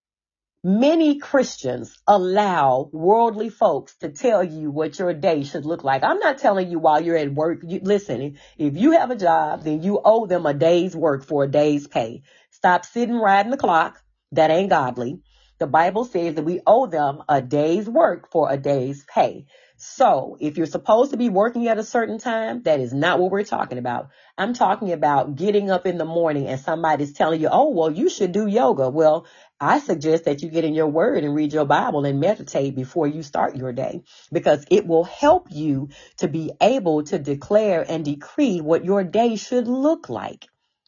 Many Christians allow worldly folks to tell you what your day should look like. I'm not telling you while you're at work. You, listen, if you have a job, then you owe them a day's work for a day's pay. Stop sitting riding the clock. That ain't godly. The Bible says that we owe them a day's work for a day's pay. So if you're supposed to be working at a certain time, that is not what we're talking about. I'm talking about getting up in the morning and somebody's telling you, oh, well, you should do yoga. Well, I suggest that you get in your word and read your Bible and meditate before you start your day, because it will help you to be able to declare and decree what your day should look like.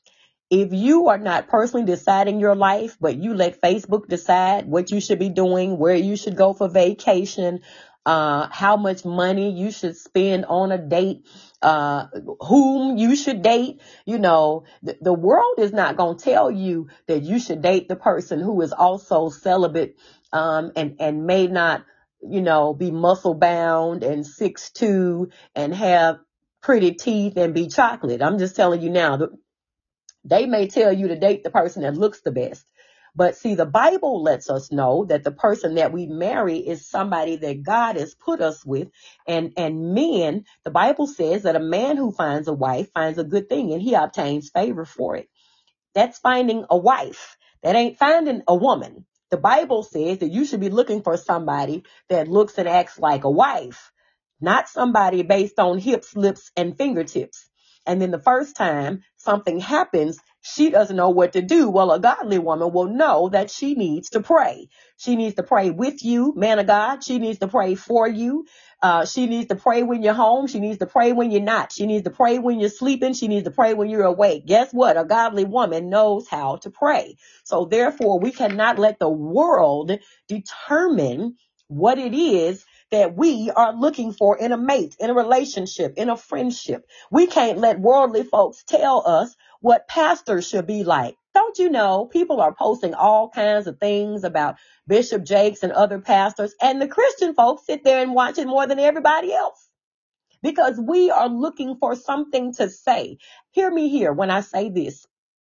If you are not personally deciding your life, but you let Facebook decide what you should be doing, where you should go for vacation, uh, how much money you should spend on a date, uh, whom you should date, you know, the, the world is not going to tell you that you should date the person who is also celibate, um, and, and may not, you know, be muscle bound and six two and have pretty teeth and be chocolate. I'm just telling you now, the, they may tell you to date the person that looks the best. But see, the Bible lets us know that the person that we marry is somebody that God has put us with. And, and men, the Bible says that a man who finds a wife finds a good thing and he obtains favor for it. That's finding a wife. That ain't finding a woman. The Bible says that you should be looking for somebody that looks and acts like a wife, not somebody based on hips, lips, and fingertips. And then the first time something happens, she doesn't know what to do. Well, a godly woman will know that she needs to pray. She needs to pray with you, man of God. She needs to pray for you. Uh, she needs to pray when you're home. She needs to pray when you're not. She needs to pray when you're sleeping. She needs to pray when you're awake. Guess what? A godly woman knows how to pray. So therefore, we cannot let the world determine what it is that we are looking for in a mate, in a relationship, in a friendship. We can't let worldly folks tell us what pastors should be like. Don't you know, people are posting all kinds of things about Bishop Jakes and other pastors, and the Christian folks sit there and watch it more than everybody else, because we are looking for something to say. Hear me here when I say this.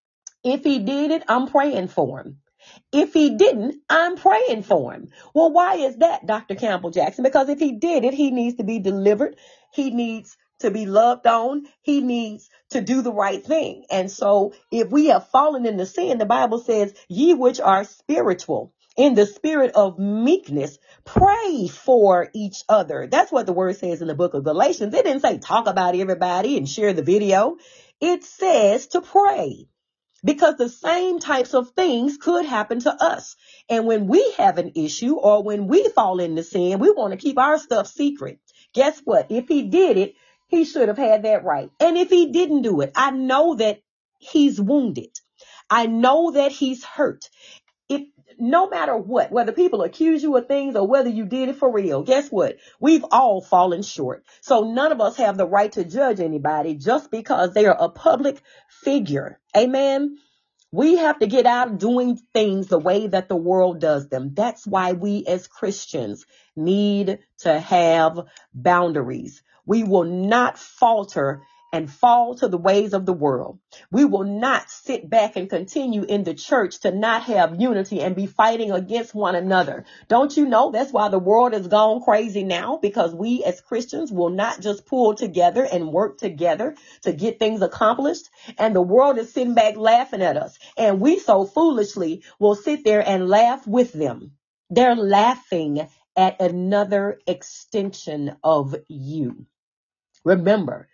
If he did it, I'm praying for him. If he didn't, I'm praying for him. Well, why is that, Doctor Campbell Jackson? Because if he did it, he needs to be delivered. He needs to be loved on. He needs to do the right thing. And so if we have fallen into sin, the Bible says, ye which are spiritual, in the spirit of meekness, pray for each other. That's what the word says in the book of Galatians. It didn't say talk about everybody and share the video. It says to pray. Because the same types of things could happen to us. And when we have an issue or when we fall into sin, we want to keep our stuff secret. Guess what? If he did it, he should have had that right. And if he didn't do it, I know that he's wounded. I know that he's hurt. If no matter what, whether people accuse you of things or whether you did it for real, guess what? We've all fallen short. So none of us have the right to judge anybody just because they are a public figure. Amen. We have to get out of doing things the way that the world does them. That's why we as Christians need to have boundaries. We will not falter and fall to the ways of the world. We will not sit back and continue in the church to not have unity and be fighting against one another. Don't you know that's why the world has gone crazy now? Because we as Christians will not just pull together and work together to get things accomplished. And the world is sitting back laughing at us. And we so foolishly will sit there and laugh with them. They're laughing at another extension of you. Remember,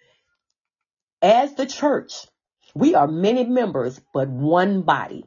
as the church, we are many members, but one body.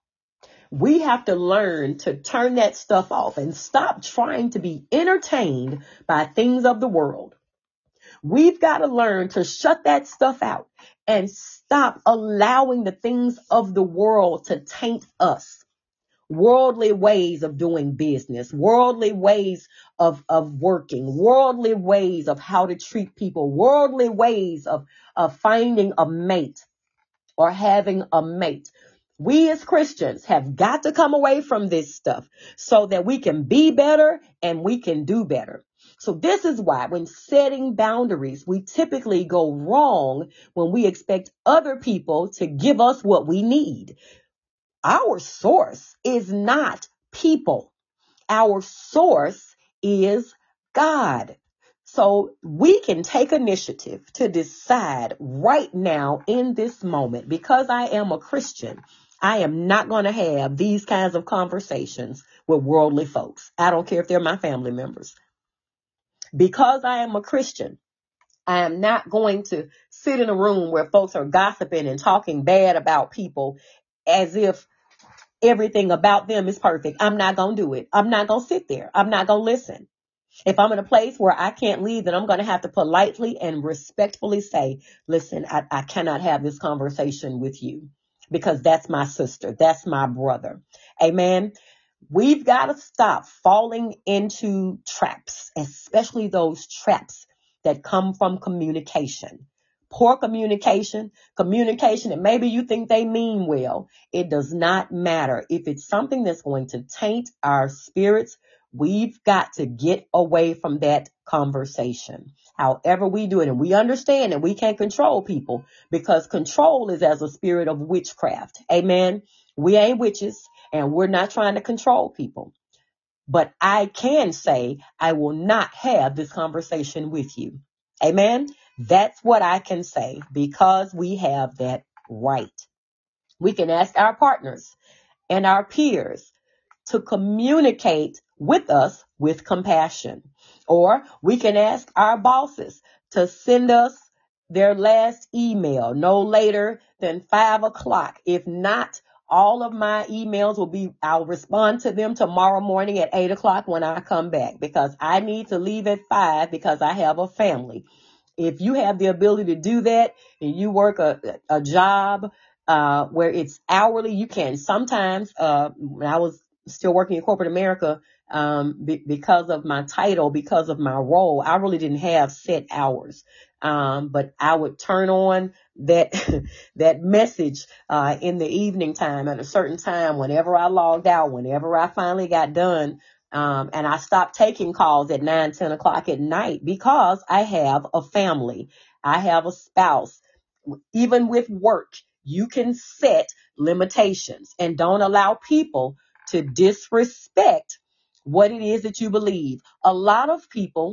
We have to learn to turn that stuff off and stop trying to be entertained by things of the world. We've got to learn to shut that stuff out and stop allowing the things of the world to taint us. Worldly ways of doing business, worldly ways of, of working, worldly ways of how to treat people, worldly ways of, of finding a mate or having a mate. We as Christians have got to come away from this stuff so that we can be better and we can do better. So this is why when setting boundaries, we typically go wrong when we expect other people to give us what we need. Our source is not people. Our source is God. So we can take initiative to decide right now in this moment, because I am a Christian, I am not going to have these kinds of conversations with worldly folks. I don't care if they're my family members. Because I am a Christian, I am not going to sit in a room where folks are gossiping and talking bad about people as if everything about them is perfect. I'm not going to do it. I'm not going to sit there. I'm not going to listen. If I'm in a place where I can't leave, then I'm going to have to politely and respectfully say, listen, I, I cannot have this conversation with you because that's my sister. That's my brother. Amen. We've got to stop falling into traps, especially those traps that come from communication. Poor communication, communication, and maybe you think they mean well. It does not matter. If it's something that's going to taint our spirits, we've got to get away from that conversation. However we do it, and we understand that we can't control people because control is as a spirit of witchcraft. Amen. We ain't witches and we're not trying to control people. But I can say I will not have this conversation with you. Amen. That's what I can say because we have that right. We can ask our partners and our peers to communicate with us with compassion. Or we can ask our bosses to send us their last email no later than five o'clock. If not, all of my emails will be, I'll respond to them tomorrow morning at eight o'clock when I come back because I need to leave at five because I have a family. If you have the ability to do that and you work a, a job uh, where it's hourly, you can. Sometimes uh, when I was still working in corporate America, um, be, because of my title, because of my role, I really didn't have set hours. Um, but I would turn on that, that message, uh, in the evening time at a certain time, whenever I logged out, whenever I finally got done. Um, and I stopped taking calls at nine, ten o'clock at night because I have a family. I have a spouse. Even with work, you can set limitations and don't allow people to disrespect what it is that you believe. A lot of people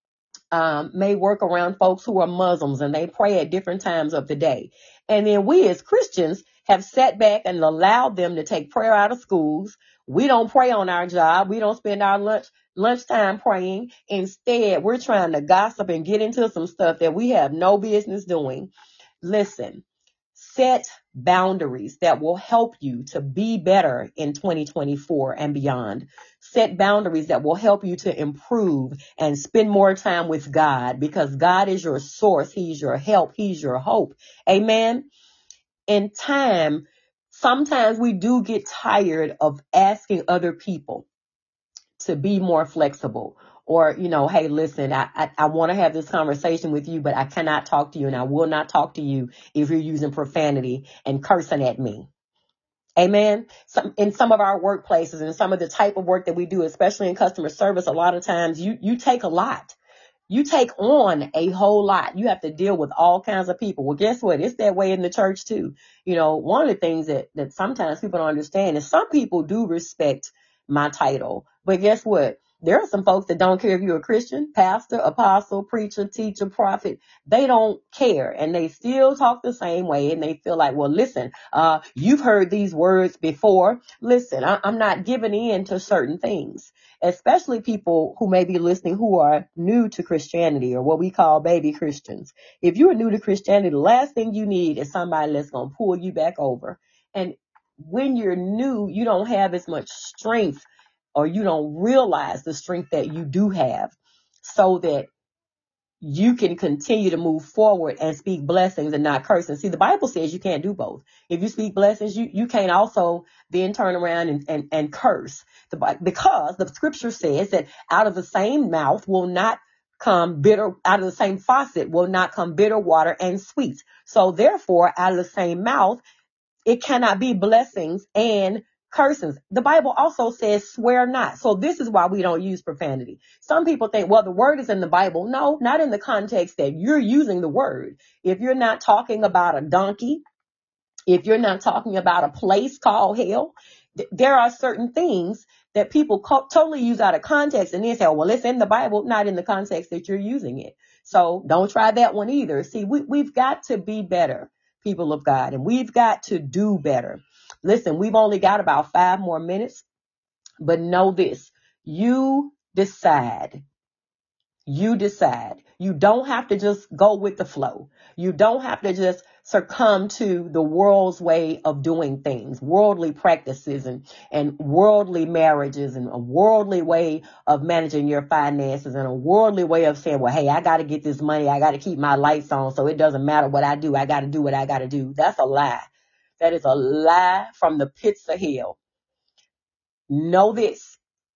um, may work around folks who are Muslims and they pray at different times of the day. And then we as Christians have sat back and allowed them to take prayer out of schools. We don't pray on our job. We don't spend our lunch lunchtime praying. Instead, we're trying to gossip and get into some stuff that we have no business doing. Listen, set boundaries that will help you to be better in twenty twenty-four and beyond. Set boundaries that will help you to improve and spend more time with God because God is your source. He's your help. He's your hope. Amen. In time, sometimes we do get tired of asking other people to be more flexible. Or, you know, hey, listen, I, I, I want to have this conversation with you, but I cannot talk to you and I will not talk to you if you're using profanity and cursing at me. Amen. Some, in some of our workplaces and some of the type of work that we do, especially in customer service, a lot of times you, you take a lot. you take on a whole lot. You have to deal with all kinds of people. Well, guess what? It's that way in the church too. You know, one of the things that, that sometimes people don't understand is some people do respect my title. But guess what? There are some folks that don't care if you're a Christian, pastor, apostle, preacher, teacher, prophet. They don't care. And they still talk the same way. And they feel like, well, listen, uh, you've heard these words before. Listen, I, I'm not giving in to certain things, especially people who may be listening who are new to Christianity or what we call baby Christians. If you're new to Christianity, the last thing you need is somebody that's going to pull you back over. And when you're new, you don't have as much strength, or you don't realize the strength that you do have, so that you can continue to move forward and speak blessings and not cursing. See, the Bible says you can't do both. If you speak blessings, you, you can't also then turn around and, and, and curse. The, because the scripture says that out of the same mouth will not come bitter, out of the same faucet will not come bitter water and sweet. So therefore, out of the same mouth, it cannot be blessings and curses. The Bible also says swear not. So this is why we don't use profanity. Some people think, well, the word is in the Bible. No, not in the context that you're using the word. If you're not talking about a donkey, if you're not talking about a place called hell, th- there are certain things that people co- totally use out of context and then say, oh, well, it's in the Bible, not in the context that you're using it. So don't try that one either. See, we, we've got to be better, people of God, and we've got to do better. Listen, we've only got about five more minutes, but know this, you decide. You decide. You don't have to just go with the flow. You don't have to just succumb to the world's way of doing things, worldly practices and, and worldly marriages and a worldly way of managing your finances and a worldly way of saying, well, hey, I got to get this money. I got to keep my lights on. So it doesn't matter what I do. I got to do what I got to do. That's a lie. That is a lie from the pits of hell. Know this.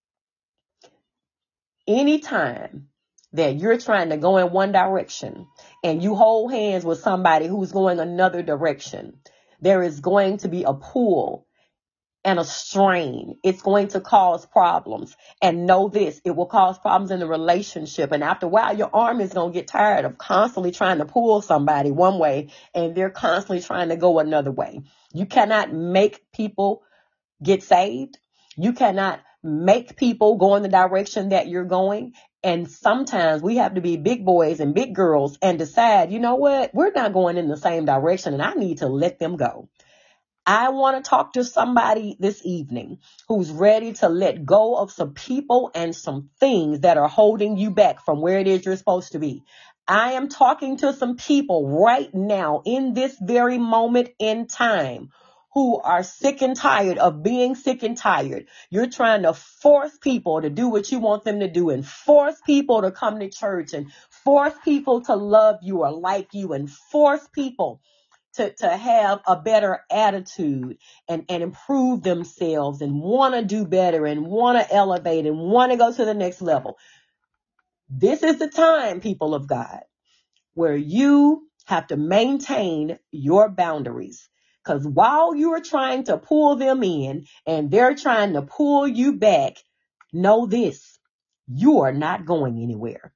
Anytime that you're trying to go in one direction and you hold hands with somebody who's going another direction, there is going to be a pull and a strain. It's going to cause problems. And know this, it will cause problems in the relationship. And after a while, your arm is going to get tired of constantly trying to pull somebody one way and they're constantly trying to go another way. You cannot make people get saved. You cannot make people go in the direction that you're going. And sometimes we have to be big boys and big girls and decide, you know what, we're not going in the same direction and I need to let them go. I want to talk to somebody this evening who's ready to let go of some people and some things that are holding you back from where it is you're supposed to be. I am talking to some people right now in this very moment in time who are sick and tired of being sick and tired. You're trying to force people to do what you want them to do and force people to come to church and force people to love you or like you and force people to, to have a better attitude and, and improve themselves and want to do better and want to elevate and want to go to the next level. This is the time, people of God, where you have to maintain your boundaries. Because while you are trying to pull them in and they're trying to pull you back, know this, you are not going anywhere.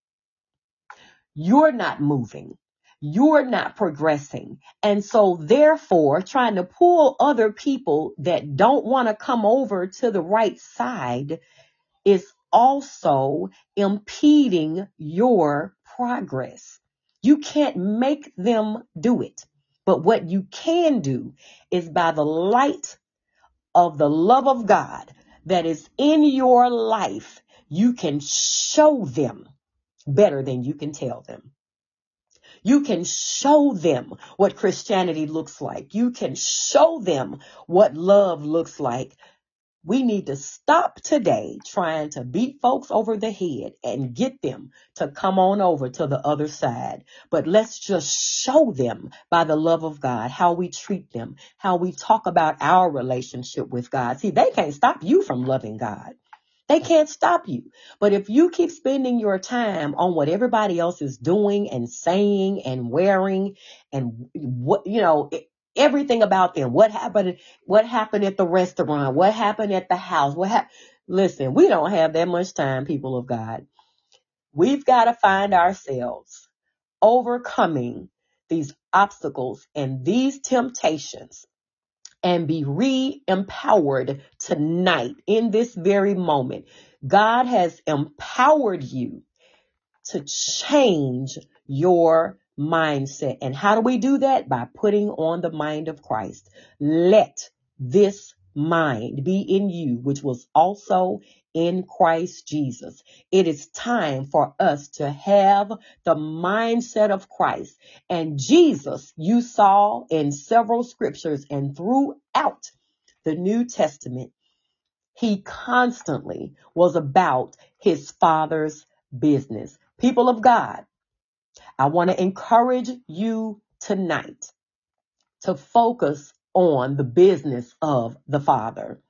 You're not moving. You're not progressing. And so therefore, trying to pull other people that don't want to come over to the right side is also impeding your progress. You can't make them do it. But what you can do is by the light of the love of God that is in your life, you can show them better than you can tell them. You can show them what Christianity looks like. You can show them what love looks like. We need to stop today trying to beat folks over the head and get them to come on over to the other side. But let's just show them by the love of God how we treat them, how we talk about our relationship with God. See, they can't stop you from loving God. They can't stop you. But if you keep spending your time on what everybody else is doing and saying and wearing and what, you know, everything about them, what happened, what happened at the restaurant, what happened at the house, what happened. Listen, we don't have that much time, people of God. We've got to find ourselves overcoming these obstacles and these temptations and be re-empowered tonight in this very moment. God has empowered you to change your mindset. And how do we do that? By putting on the mind of Christ. Let this mind be in you, which was also in Christ Jesus. It is time for us to have the mindset of Christ. And Jesus, you saw in several scriptures and throughout the New Testament, he constantly was about his Father's business. People of God, I want to encourage you tonight to focus on the business of the Father.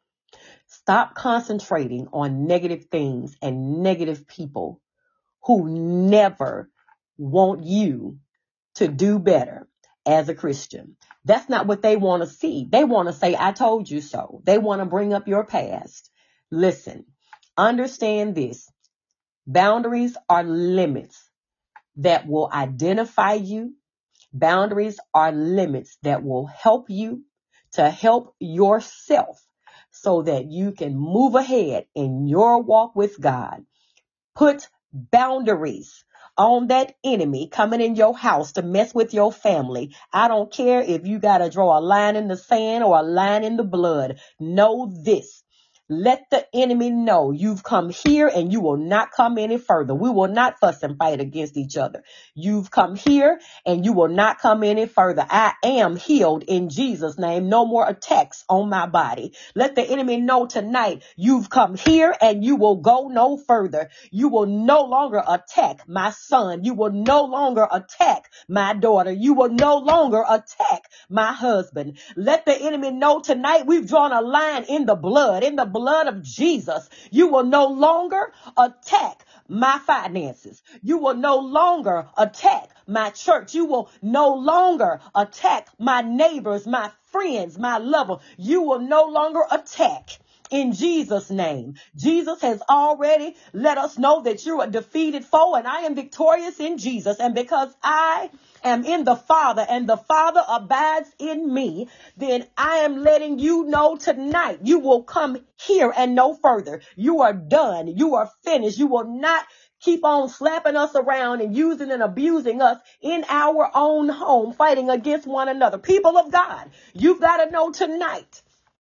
Stop concentrating on negative things and negative people who never want you to do better as a Christian. That's not what they want to see. They want to say, I told you so. They want to bring up your past. Listen, understand this. Boundaries are limits that will identify you. Boundaries are limits that will help you to help yourself so that you can move ahead in your walk with God. Put boundaries on that enemy coming in your house to mess with your family. I don't care if you got to draw a line in the sand or a line in the blood. Know this. Let the enemy know you've come here and you will not come any further. We will not fuss and fight against each other. You've come here and you will not come any further. I am healed in Jesus' name. No more attacks on my body. Let the enemy know tonight you've come here and you will go no further. You will no longer attack my son. You will no longer attack my daughter. You will no longer attack my husband. Let the enemy know tonight we've drawn a line in the blood, in the blood of Jesus. You will no longer attack my finances. You will no longer attack my church. You will no longer attack my neighbors, my friends, my lover. You will no longer attack. In Jesus' name. Jesus has already let us know that you're a defeated foe and I am victorious in Jesus. And because I am in the Father and the Father abides in me, then I am letting you know tonight you will come here and no further. You are done. You are finished. You will not keep on slapping us around and using and abusing us in our own home, fighting against one another. People of God, you've got to know tonight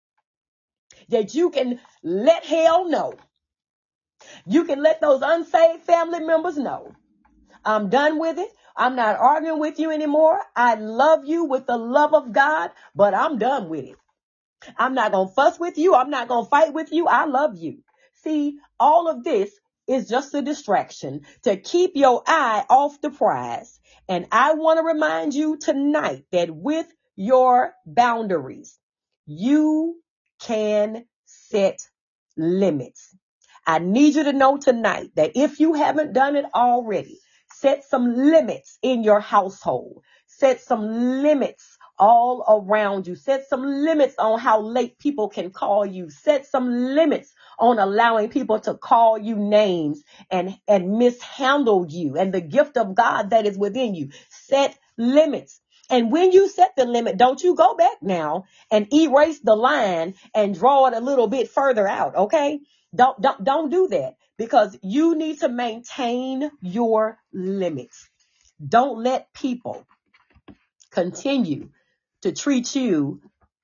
that you can let hell know. You can let those unsaved family members know. I'm done with it. I'm not arguing with you anymore. I love you with the love of God, but I'm done with it. I'm not going to fuss with you. I'm not going to fight with you. I love you. See, all of this is just a distraction to keep your eye off the prize. And I want to remind you tonight that with your boundaries, you can set limits. I need you to know tonight that if you haven't done it already, set some limits in your household. Set some limits all around you. Set some limits on how late people can call you. Set some limits on allowing people to call you names and, and mishandle you and the gift of God that is within you. Set limits. And when you set the limit, don't you go back now and erase the line and draw it a little bit further out. Okay. Don't, don't, don't do that because you need to maintain your limits. Don't let people continue to treat you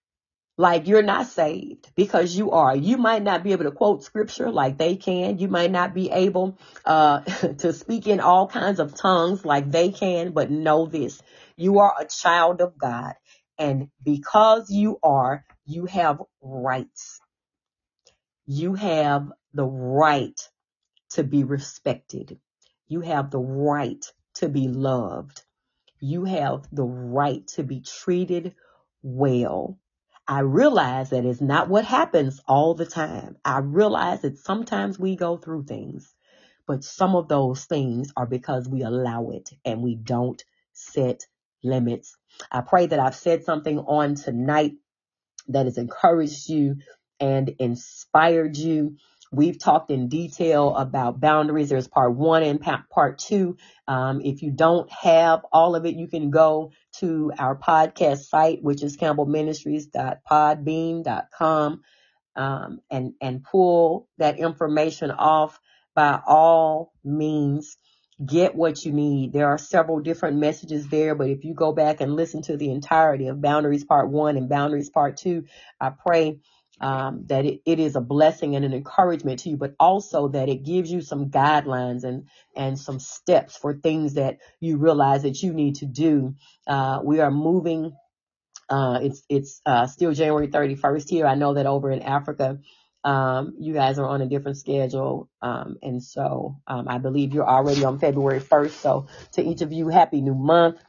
like you're not saved because you are. You might not be able to quote scripture like they can. You might not be able uh, to speak in all kinds of tongues like they can. But know this, you are a child of God. And because you are, you have rights. You have the right to be respected. You have the right to be loved. You have the right to be treated well. I realize that it's not what happens all the time. I realize that sometimes we go through things, but some of those things are because we allow it and we don't set limits. I pray that I've said something on tonight that has encouraged you and inspired you. We've talked in detail about boundaries. There's part one and part two. Um, if you don't have all of it, you can go to our podcast site, which is campbell ministries dot podbean dot com, um, and, and pull that information off. By all means, get what you need. There are several different messages there, but if you go back and listen to the entirety of Boundaries Part one and Boundaries Part two, I pray um, that it, it is a blessing and an encouragement to you, but also that it gives you some guidelines and, and some steps for things that you realize that you need to do. Uh, we are moving. Uh, it's it's uh, still January thirty-first here. I know that over in Africa, um, you guys are on a different schedule. Um, and so um, I believe you're already on February first. So to each of you, happy new month.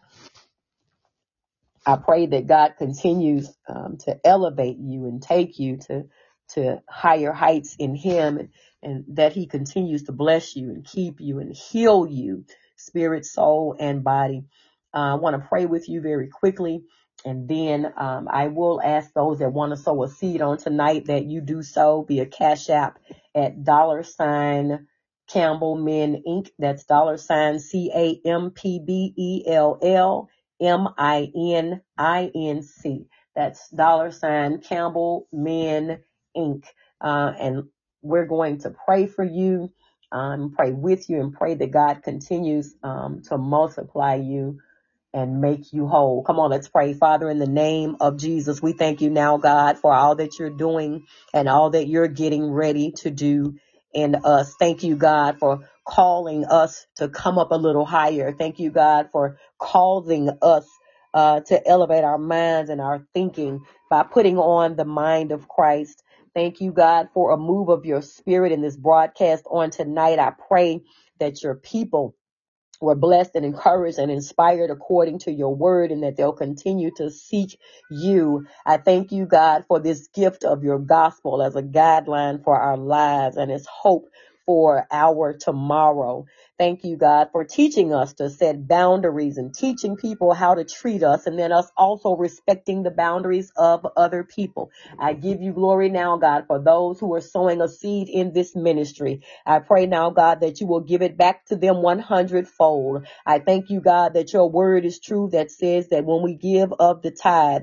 I pray that God continues um, to elevate you and take you to to higher heights in him, and, and that he continues to bless you and keep you and heal you, spirit, soul, and body. Uh, I want to pray with you very quickly, and then um, I will ask those that want to sow a seed on tonight that you do so via Cash App at dollar sign Campbell Men Incorporated. That's dollar sign C A M P B E L L M I N I N C. That's dollar sign Campbell Men Incorporated. Uh, and we're going to pray for you, um, pray with you, and pray that God continues um, to multiply you and make you whole. Come on, let's pray. Father, in the name of Jesus, we thank you now, God, for all that you're doing and all that you're getting ready to do in us. Thank you, God, for calling us to come up a little higher. Thank you, God, for causing us uh, to elevate our minds and our thinking by putting on the mind of Christ. Thank you, God, for a move of your spirit in this broadcast on tonight. I pray that your people were blessed and encouraged and inspired according to your word, and that they'll continue to seek you. I thank you, God, for this gift of your gospel as a guideline for our lives and as hope for our tomorrow. Thank you, God, for teaching us to set boundaries and teaching people how to treat us, and then us also respecting the boundaries of other people. I give you glory now, God, for those who are sowing a seed in this ministry. I pray now, God, that you will give it back to them one hundred fold. I thank you, God, that your word is true, that says that when we give of the tithe,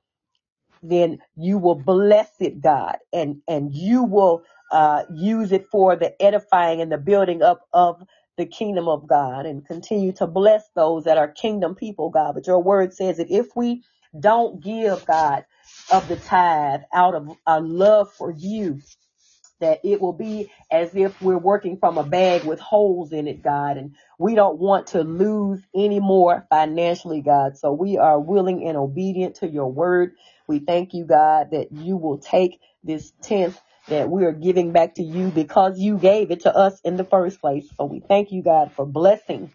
then you will bless it, God, and, and you will uh, use it for the edifying and the building up of the kingdom of God, and continue to bless those that are kingdom people, God. But your word says that if we don't give, God, of the tithe out of our love for you, that it will be as if we're working from a bag with holes in it, God, and we don't want to lose any more financially, God. So we are willing and obedient to your word. We thank you, God, that you will take this tenth that we are giving back to you because you gave it to us in the first place. So we thank you, God, for blessing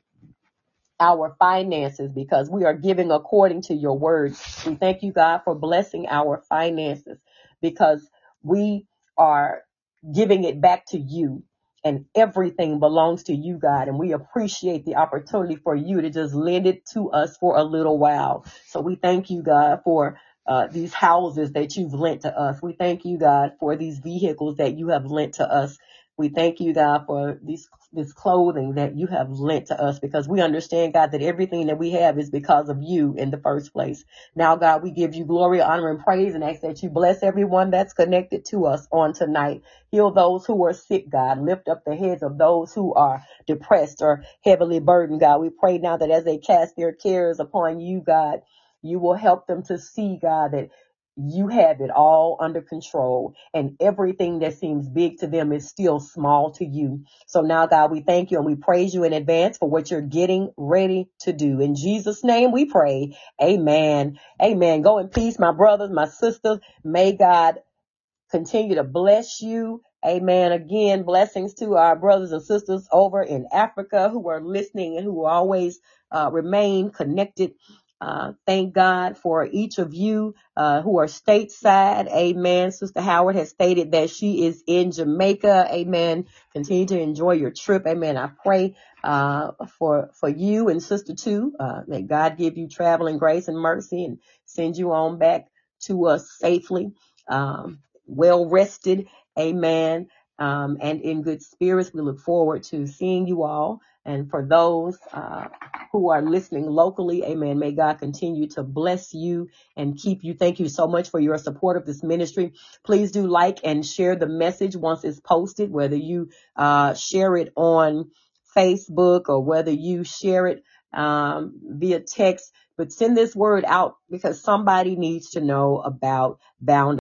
our finances because we are giving according to your word. We thank you, God, for blessing our finances because we are giving it back to you, and everything belongs to you, God. And we appreciate the opportunity for you to just lend it to us for a little while. So we thank you, God, for uh, these houses that you've lent to us. We thank you, God, for these vehicles that you have lent to us. We thank you, God, for these this clothing that you have lent to us, because we understand, God, that everything that we have is because of you in the first place. Now, God, we give you glory, honor, and praise, and ask that you bless everyone that's connected to us on tonight. Heal those who are sick, God. Lift up the heads of those who are depressed or heavily burdened, God. We pray now that as they cast their cares upon you, God, you will help them to see, God, that you have it all under control, and everything that seems big to them is still small to you. So now, God, we thank you and we praise you in advance for what you're getting ready to do. In Jesus' name we pray. Amen. Amen. Go in peace, my brothers, my sisters. May God continue to bless you. Amen. Again, blessings to our brothers and sisters over in Africa who are listening and who always uh, remain connected. Uh, thank God for each of you uh, who are stateside. Amen. Sister Howard has stated that she is in Jamaica. Amen. Continue to enjoy your trip. Amen. I pray uh, for for you and Sister too. Uh, that God give you traveling grace and mercy and send you on back to us safely. Um, well rested. Amen. um, and in good spirits. We look forward to seeing you all. And for those uh, who are listening locally, amen, may God continue to bless you and keep you. Thank you so much for your support of this ministry. Please do like and share the message once it's posted, whether you uh, share it on Facebook or whether you share it um, via text. But send this word out because somebody needs to know about Bound